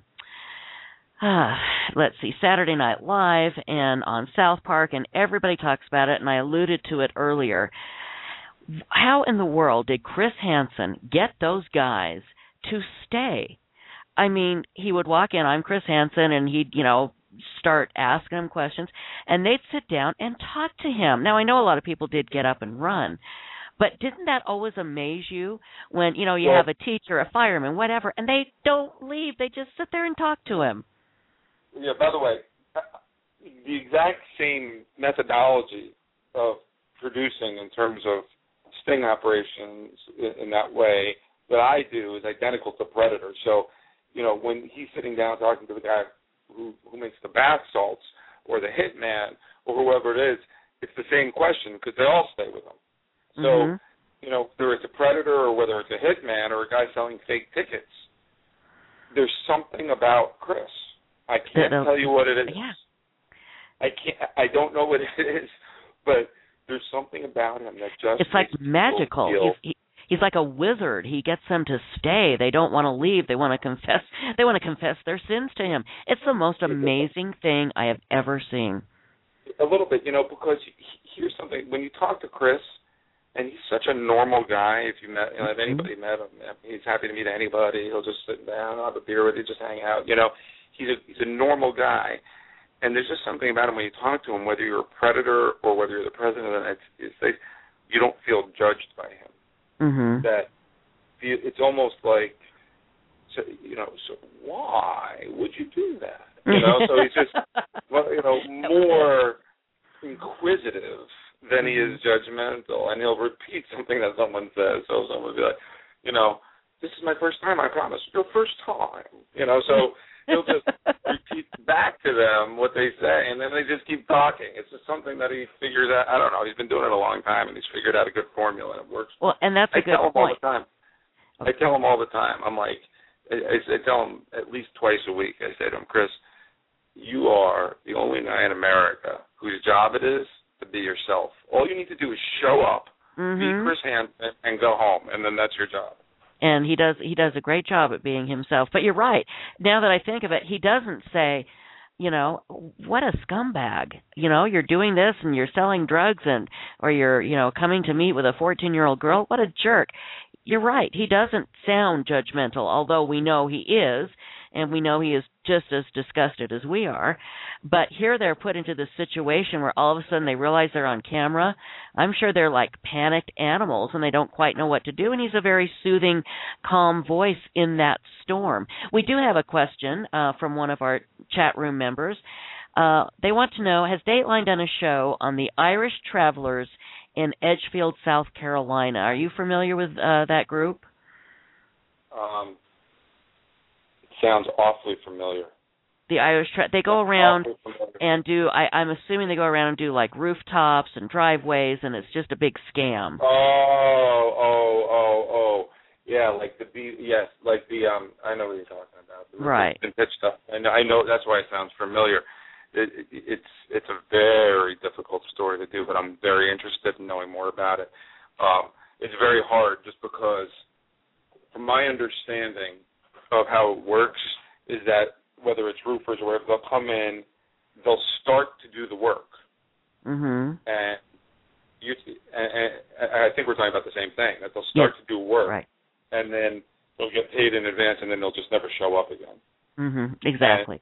Saturday Night Live and on South Park, and everybody talks about it, and I alluded to it earlier. How in the world did Chris Hansen get those guys to stay? I mean, he would walk in, I'm Chris Hansen, and he'd, start asking him questions, and they'd sit down and talk to him. Now, I know a lot of people did get up and run, but didn't that always amaze you when, you have a teacher, a fireman, whatever, and they don't leave. They just sit there and talk to him. Yeah, by the way, the exact same methodology of producing in terms of sting operations in that way that I do is identical to Predator. So, when he's sitting down talking to the guy who makes the bath salts or the hitman or whoever it is, it's the same question because they all stay with him. So, whether it's a Predator or whether it's a hitman or a guy selling fake tickets, there's something about Chris. I can't tell you what it is. Yeah. I don't know what it is, but there's something about him that just it's like magical. He's like a wizard. He gets them to stay. They don't want to leave. They want to confess. They want to confess their sins to him. It's the most amazing thing I have ever seen. A little bit, because here's something. When you talk to Chris, and he's such a normal guy. If you met, if anybody met him, he's happy to meet anybody. He'll just sit down, have a beer with you, just hang out. He's a normal guy, and there's just something about him when you talk to him, whether you're a Predator or whether you're the president. You don't feel judged by him. Mm-hmm. That it's almost like, so why would you do that? So he's just more inquisitive than he is judgmental, and he'll repeat something that someone says. So someone will be like, this is my first time, I promise. Your first time. So he'll just repeat back to them what they say, and then they just keep talking. It's just something that he figures out. I don't know. He's been doing it a long time, and he's figured out a good formula, and it works. Well, and that's a good point. I tell him all the time. I'm like, I tell him at least twice a week. I say to him, Chris, you are the only guy in America whose job it is to be yourself. All you need to do is show up, be Chris Hansen, and go home, and then that's your job. And he does a great job at being himself. But you're right. Now that I think of it, he doesn't say, what a scumbag. You're doing this and you're selling drugs or you're, coming to meet with a 14-year-old girl. What a jerk. You're right. He doesn't sound judgmental, although we know he is, and we know he is just as disgusted as we are. But here they're put into this situation where all of a sudden they realize they're on camera. I'm sure they're like panicked animals and they don't quite know what to do. And he's a very soothing, calm voice in that storm. We do have a question from one of our chat room members. They want to know, has Dateline done a show on the Irish Travelers in Edgefield, South Carolina? Are you familiar with that group? Sounds awfully familiar. The Irish, they go around and do, I'm assuming they go around and do like rooftops and driveways, and it's just a big scam. Yeah, like I know what you're talking about. Right. Vintage stuff. I know that's why it sounds familiar. It's a very difficult story to do, but I'm very interested in knowing more about it. It's very hard just because, from my understanding of how it works, is that whether it's roofers or whatever, they'll come in, they'll start to do the work. Mm-hmm. And I think we're talking about the same thing, that they'll start to do work. Right. And then they'll get paid in advance, and then they'll just never show up again. Mm-hmm. Exactly.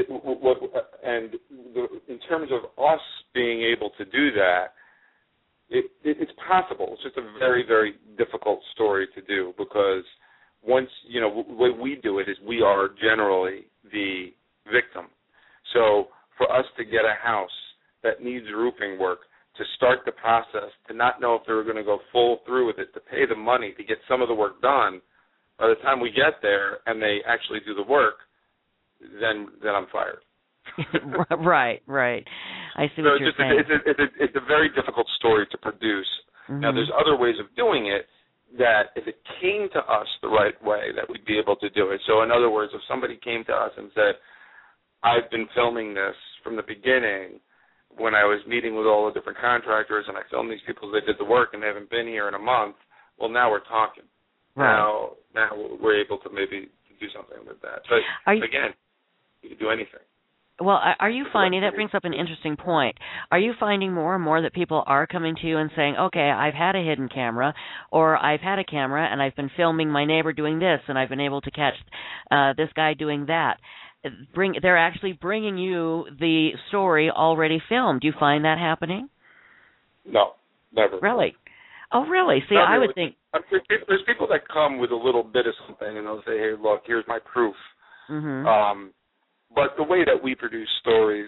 And in terms of us being able to do that, it's possible. It's just a very, very difficult story to do because once, the way we do it is we are generally the victim. So for us to get a house that needs roofing work, to start the process, to not know if they were going to go full through with it, to pay the money, to get some of the work done, by the time we get there and they actually do the work, then I'm fired. Right. I see what you're saying. It's a very difficult story to produce. Mm-hmm. Now, there's other ways of doing it that if it came to us the right way, that we'd be able to do it. So in other words, if somebody came to us and said, I've been filming this from the beginning when I was meeting with all the different contractors and I filmed these people as they did the work and they haven't been here in a month, well, now we're talking. Right. Now we're able to maybe do something with that. But again, you can do anything. Well, are you finding, that brings up an interesting point, are you finding more and more that people are coming to you and saying, okay, I've had a hidden camera, or I've had a camera and I've been filming my neighbor doing this and I've been able to catch this guy doing that? They're actually bringing you the story already filmed. Do you find that happening? No, never. Really? Oh, really? See, Not I really. would think... There's people that come with a little bit of something and they'll say, hey, look, here's my proof. Mm-hmm. But the way that we produce stories,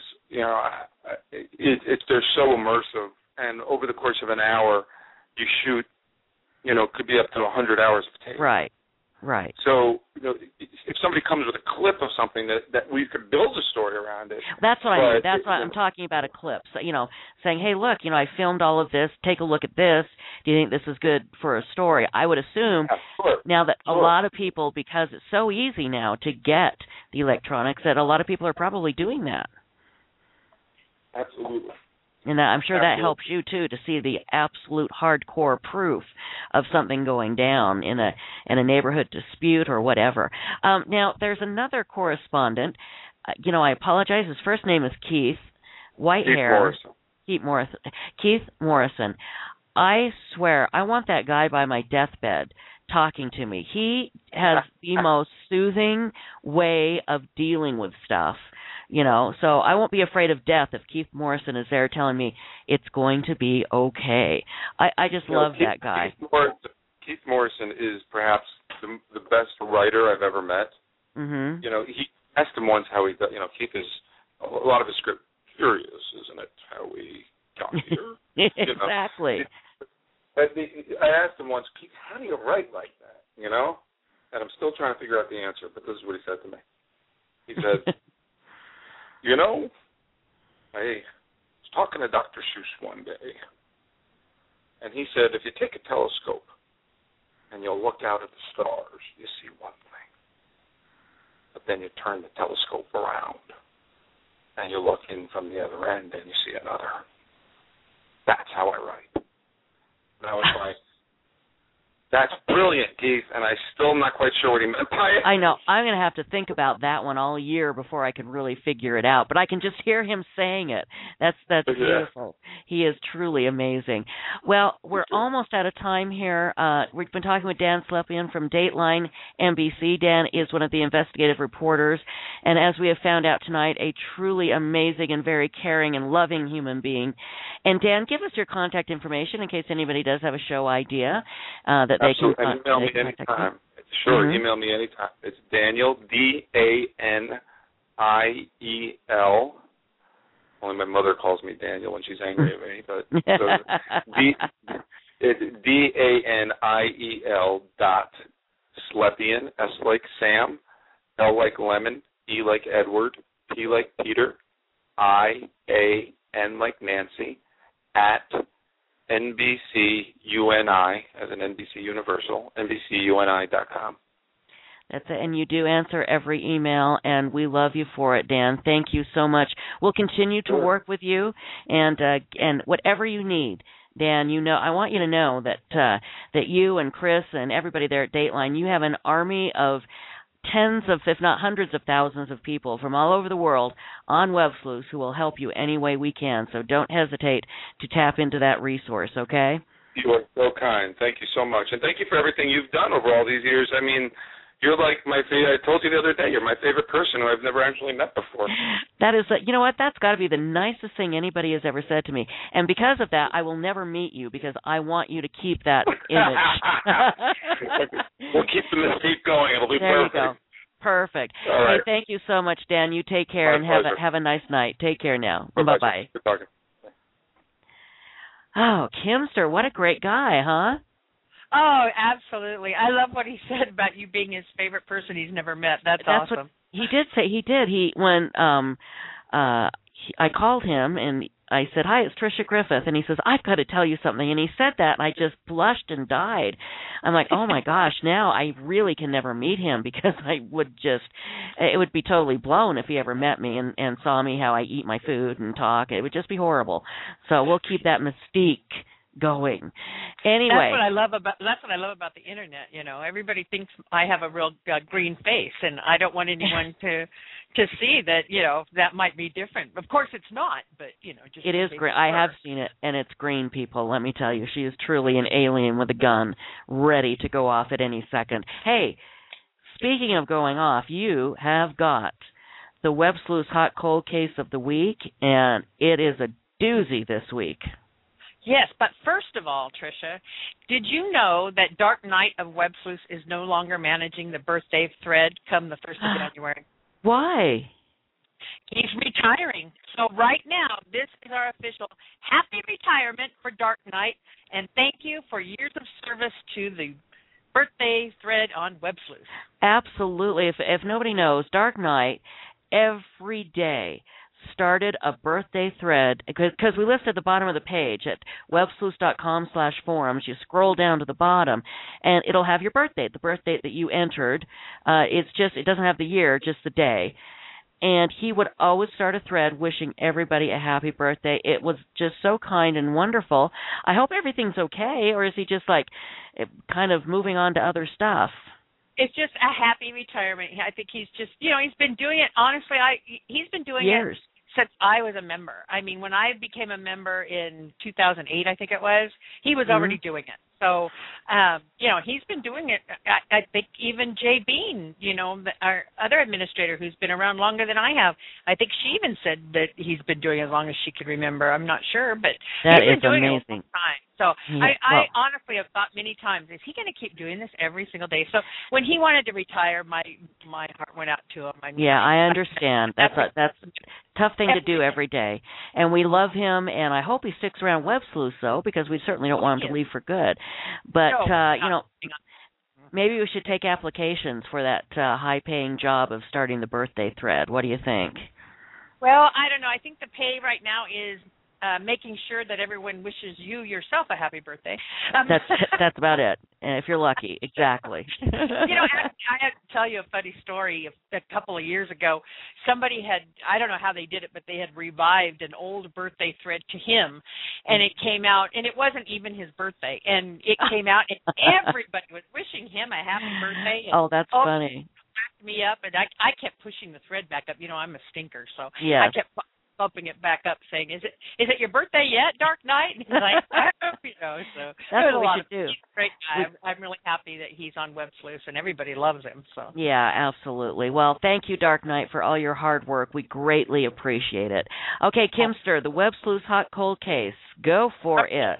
they're so immersive. And over the course of an hour, you shoot, could be up to 100 hours of tape. Right. So, if somebody comes with a clip of something that we could build a story around it. That's what I mean. That's why I'm talking about a clip. So, saying, hey, look, I filmed all of this. Take a look at this. Do you think this is good for a story? I would assume now that a lot of people, because it's so easy now to get the electronics, that a lot of people are probably doing that. Absolutely. And I'm sure that helps you, too, to see the absolute hardcore proof of something going down in a neighborhood dispute or whatever. Now, there's another correspondent. I apologize. His first name is Keith. White hair. Keith Morrison. I swear, I want that guy by my deathbed talking to me. He has the most soothing way of dealing with stuff. So I won't be afraid of death if Keith Morrison is there telling me it's going to be okay. I just love that guy. Keith Morrison is perhaps the best writer I've ever met. Mm-hmm. He asked him once how he does. Keith is a lot of his script curious, isn't it? How we got here. Exactly. I asked him once, Keith, how do you write like that? And I'm still trying to figure out the answer, but this is what he said to me. He said, I was talking to Dr. Seuss one day, and he said, if you take a telescope and you'll look out at the stars, you see one thing. But then you turn the telescope around, and you look in from the other end, and you see another. That's how I write. And I was like, that's brilliant, Keith, and I'm still not quite sure what he meant by it. I know. I'm going to have to think about that one all year before I can really figure it out. But I can just hear him saying it. That's beautiful. He is truly amazing. Well, we're almost out of time here. We've been talking with Dan Slepian from Dateline NBC. Dan is one of the investigative reporters, and as we have found out tonight, a truly amazing and very caring and loving human being. And Dan, give us your contact information in case anybody does have a show idea that they can email me anytime. Sure, email me anytime. It's Daniel, Daniel. Only my mother calls me Daniel when she's angry at me. But it's Daniel Slepian, S like Sam, L like Lemon, E like Edward, P like Peter, IAN like Nancy, at NBCUNI, as in NBC Universal, NBCUNI.com. That's it, and you do answer every email, and we love you for it, Dan. Thank you so much. We'll continue to work with you, and whatever you need, Dan. I want you to know that you and Chris and everybody there at Dateline, you have an army of tens of, if not hundreds of thousands of people from all over the world on WebSleuth who will help you any way we can. So don't hesitate to tap into that resource, okay? You are so kind. Thank you so much. And thank you for everything you've done over all these years. I mean, You're like my favorite. I told you the other day, you're my favorite person who I've never actually met before. That is, you know what? That's got to be the nicest thing anybody has ever said to me. And because of that, I will never meet you because I want you to keep that image. We'll keep the mystique going. It'll be there perfect. There you go. Perfect. All right. Hey, thank you so much, Dan. You take care My pleasure. have a nice night. Take care now. Bye-bye. Bye-bye. Good talking. Oh, Kimster, what a great guy, huh? Oh, absolutely. I love what he said about you being his favorite person he's never met. That's awesome. What he did say. He did. When I called him and I said, "Hi, it's Tricia Griffith," and he says, "I've got to tell you something." And he said that, and I just blushed and died. I'm like, "Oh my gosh!" Now I really can never meet him because it would be totally blown if he ever met me and saw me how I eat my food and talk. It would just be horrible. So we'll keep that mystique going. Anyway, that's what I love about the internet. You know, everybody thinks I have a real green face, and I don't want anyone to see that. You know, that might be different. Of course, it's not, but you know, just it is green. I have seen it, and it's green. People, let me tell you, she is truly an alien with a gun, ready to go off at any second. Hey, speaking of going off, you have got the Web Sleuth's Hot Cold Case of the Week, and it is a doozy this week. Yes, but first of all, Tricia, did you know that Dark Knight of Web Sleuths is no longer managing the birthday thread come the 1st of January? Why? He's retiring. So right now, this is our official happy retirement for Dark Knight, and thank you for years of service to the birthday thread on Web Sleuths. Absolutely. If nobody knows, Dark Knight every day started a birthday thread, because we list at the bottom of the page at websleuths.com/forums. You scroll down to the bottom, and it'll have your birthday, the birthday that you entered. It doesn't have the year, just the day. And he would always start a thread wishing everybody a happy birthday. It was just so kind and wonderful. I hope everything's okay, or is he just like kind of moving on to other stuff? It's just a happy retirement. I think he's just, he's been doing it. Honestly, he's been doing years. It since I was a member. I mean, when I became a member in 2008, I think it was, he was already doing it. So, he's been doing it. I think even Jay Bean, our other administrator who's been around longer than I have, I think she even said that he's been doing it as long as she could remember. I'm not sure, but that he's been is doing amazing. It a long time. So I honestly have thought many times, is he going to keep doing this every single day? So when he wanted to retire, my heart went out to him. I understand. That's a tough thing to do every day. And we love him, and I hope he sticks around Web Sleuths, though, because we certainly don't want him to leave for good. But, maybe we should take applications for that high-paying job of starting the birthday thread. What do you think? Well, I don't know. I think the pay right now is making sure that everyone wishes you yourself a happy birthday. That's about it. If you're lucky, exactly. I have to tell you a funny story. A couple of years ago, somebody had, I don't know how they did it, but they had revived an old birthday thread to him, and it came out, and it wasn't even his birthday, and it came out, and everybody was wishing him a happy birthday. And, that's funny. Backed me up, and I kept pushing the thread back up. I'm a stinker, so yes. I kept bumping it back up, saying, "Is it your birthday yet, Dark Knight?" And he's like, so that's what we should do. He's a great guy. I'm really happy that he's on Web Sleuths and everybody loves him. So yeah, absolutely. Well, thank you, Dark Knight, for all your hard work. We greatly appreciate it. Okay, Kimster, the Web Sleuths Hot Cold Case. Go for it.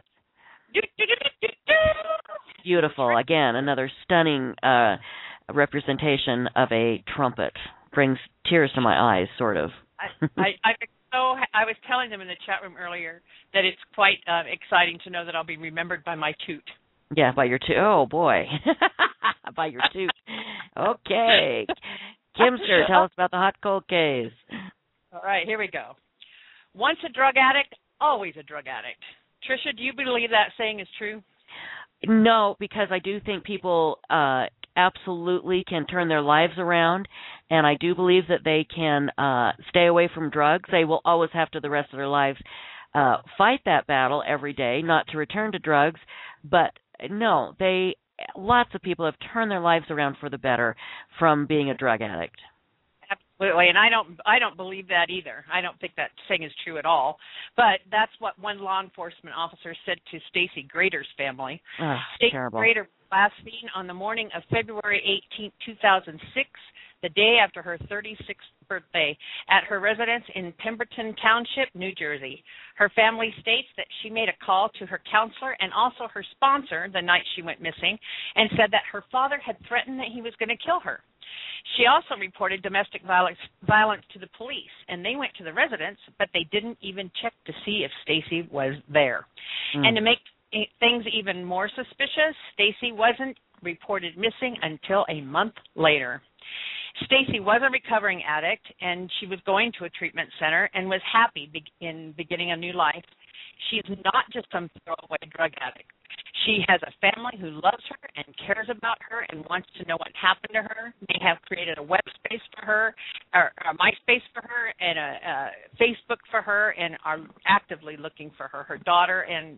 Beautiful. Again, another stunning representation of a trumpet. Brings tears to my eyes, sort of. I was telling them in the chat room earlier that it's quite exciting to know that I'll be remembered by my toot. Yeah, by your toot. Oh, boy. By your toot. Okay. Kimster, tell us about the hot cold case. All right, here we go. Once a drug addict, always a drug addict. Tricia, do you believe that saying is true? No, because I do think people absolutely can turn their lives around, and I do believe that they can stay away from drugs. They will always have to the rest of their lives fight that battle every day, not to return to drugs. But no, lots of people have turned their lives around for the better from being a drug addict. Absolutely, and I don't believe that either. I don't think that saying is true at all. But that's what one law enforcement officer said to Stacey Grader's family. Oh, Stacey terrible. Grader was last seen on the morning of February 18, 2006, the day after her 36th birthday, at her residence in Pemberton Township, New Jersey. Her family states that she made a call to her counselor and also her sponsor the night she went missing and said that her father had threatened that he was going to kill her. She also reported domestic violence to the police, and they went to the residence, but they didn't even check to see if Stacy was there. And to make things even more suspicious, Stacy wasn't reported missing until a month later. Stacy was a recovering addict, and she was going to a treatment center and was happy in beginning a new life. She's not just some throwaway drug addict. She has a family who loves her and cares about her and wants to know what happened to her. They have created a web space for her, or a MySpace for her, and a Facebook for her, and are actively looking for her. Her daughter and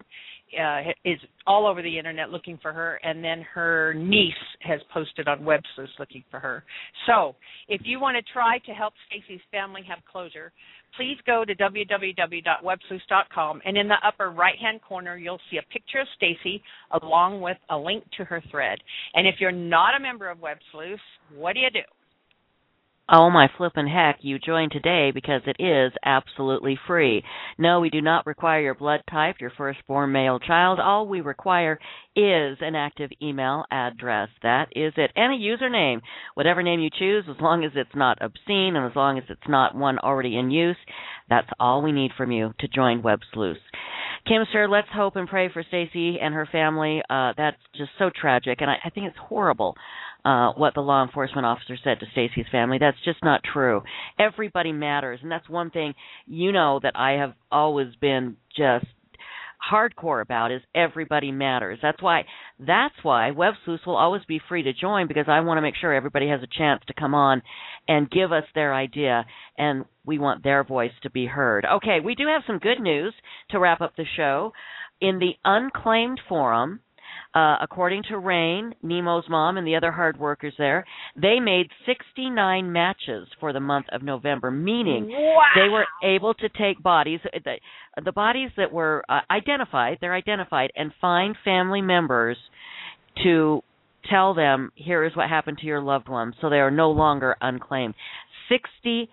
is all over the internet looking for her, and then her niece has posted on WebSleuth looking for her. So if you want to try to help Stacy's family have closure, please go to www.websleuth.com, and in the upper right-hand corner, you'll see a picture of Stacy along with a link to her thread. And if you're not a member of WebSleuth, what do you do? Oh, my flippin' heck, you join today because it is absolutely free. No, we do not require your blood type, your firstborn male child. All we require is an active email address. That is it. And a username, whatever name you choose, as long as it's not obscene and as long as it's not one already in use. That's all we need from you to join WebSleuth. Kim, sir, let's hope and pray for Stacy and her family. That's just so tragic, and I think it's horrible what the law enforcement officer said to Stacy's family. That's just not true. Everybody matters, and that's one thing you know that I have always been just hardcore about is everybody matters. That's why WebSleuth will always be free to join, because I want to make sure everybody has a chance to come on and give us their idea, and we want their voice to be heard. Okay, we do have some good news to wrap up the show. In the Unclaimed Forum, according to Rain, Nemo's mom, and the other hard workers there, they made 69 matches for the month of November, meaning they were able to take bodies, the bodies that were identified, and find family members to tell them, here is what happened to your loved one, so they are no longer unclaimed. 69.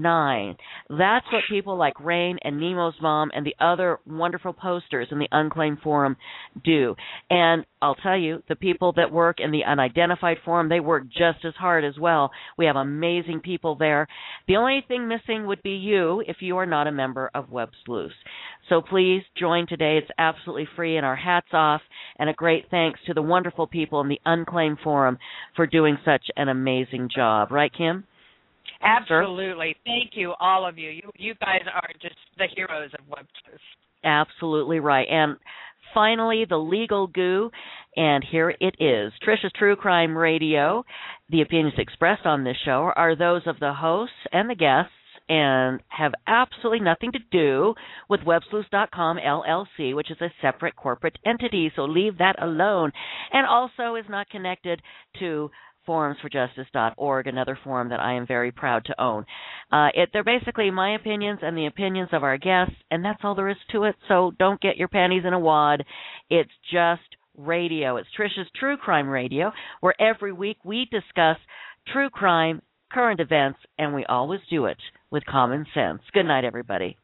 That's what people like Rain and Nemo's mom and the other wonderful posters in the Unclaimed Forum do. And I'll tell you, the people that work in the Unidentified Forum, they work just as hard as well. We have amazing people there. The only thing missing would be you if you are not a member of WebSleuth. So please join today. It's absolutely free, and our hats off, and a great thanks to the wonderful people in the Unclaimed Forum for doing such an amazing job. Right, Kim? Absolutely. Thank you, all of you. You guys are just the heroes of WebSleuth. Absolutely right. And finally, the legal goo, and here it is. Trisha's True Crime Radio. The opinions expressed on this show are those of the hosts and the guests, and have absolutely nothing to do with WebSleuth.com LLC, which is a separate corporate entity, so leave that alone. And also is not connected to forumsforjustice.org, another forum that I am very proud to own. They're basically my opinions and the opinions of our guests, and that's all there is to it, so don't get your panties in a wad. It's just radio. It's Trisha's True Crime Radio, where every week we discuss true crime, current events, and we always do it with common sense. Good night, everybody.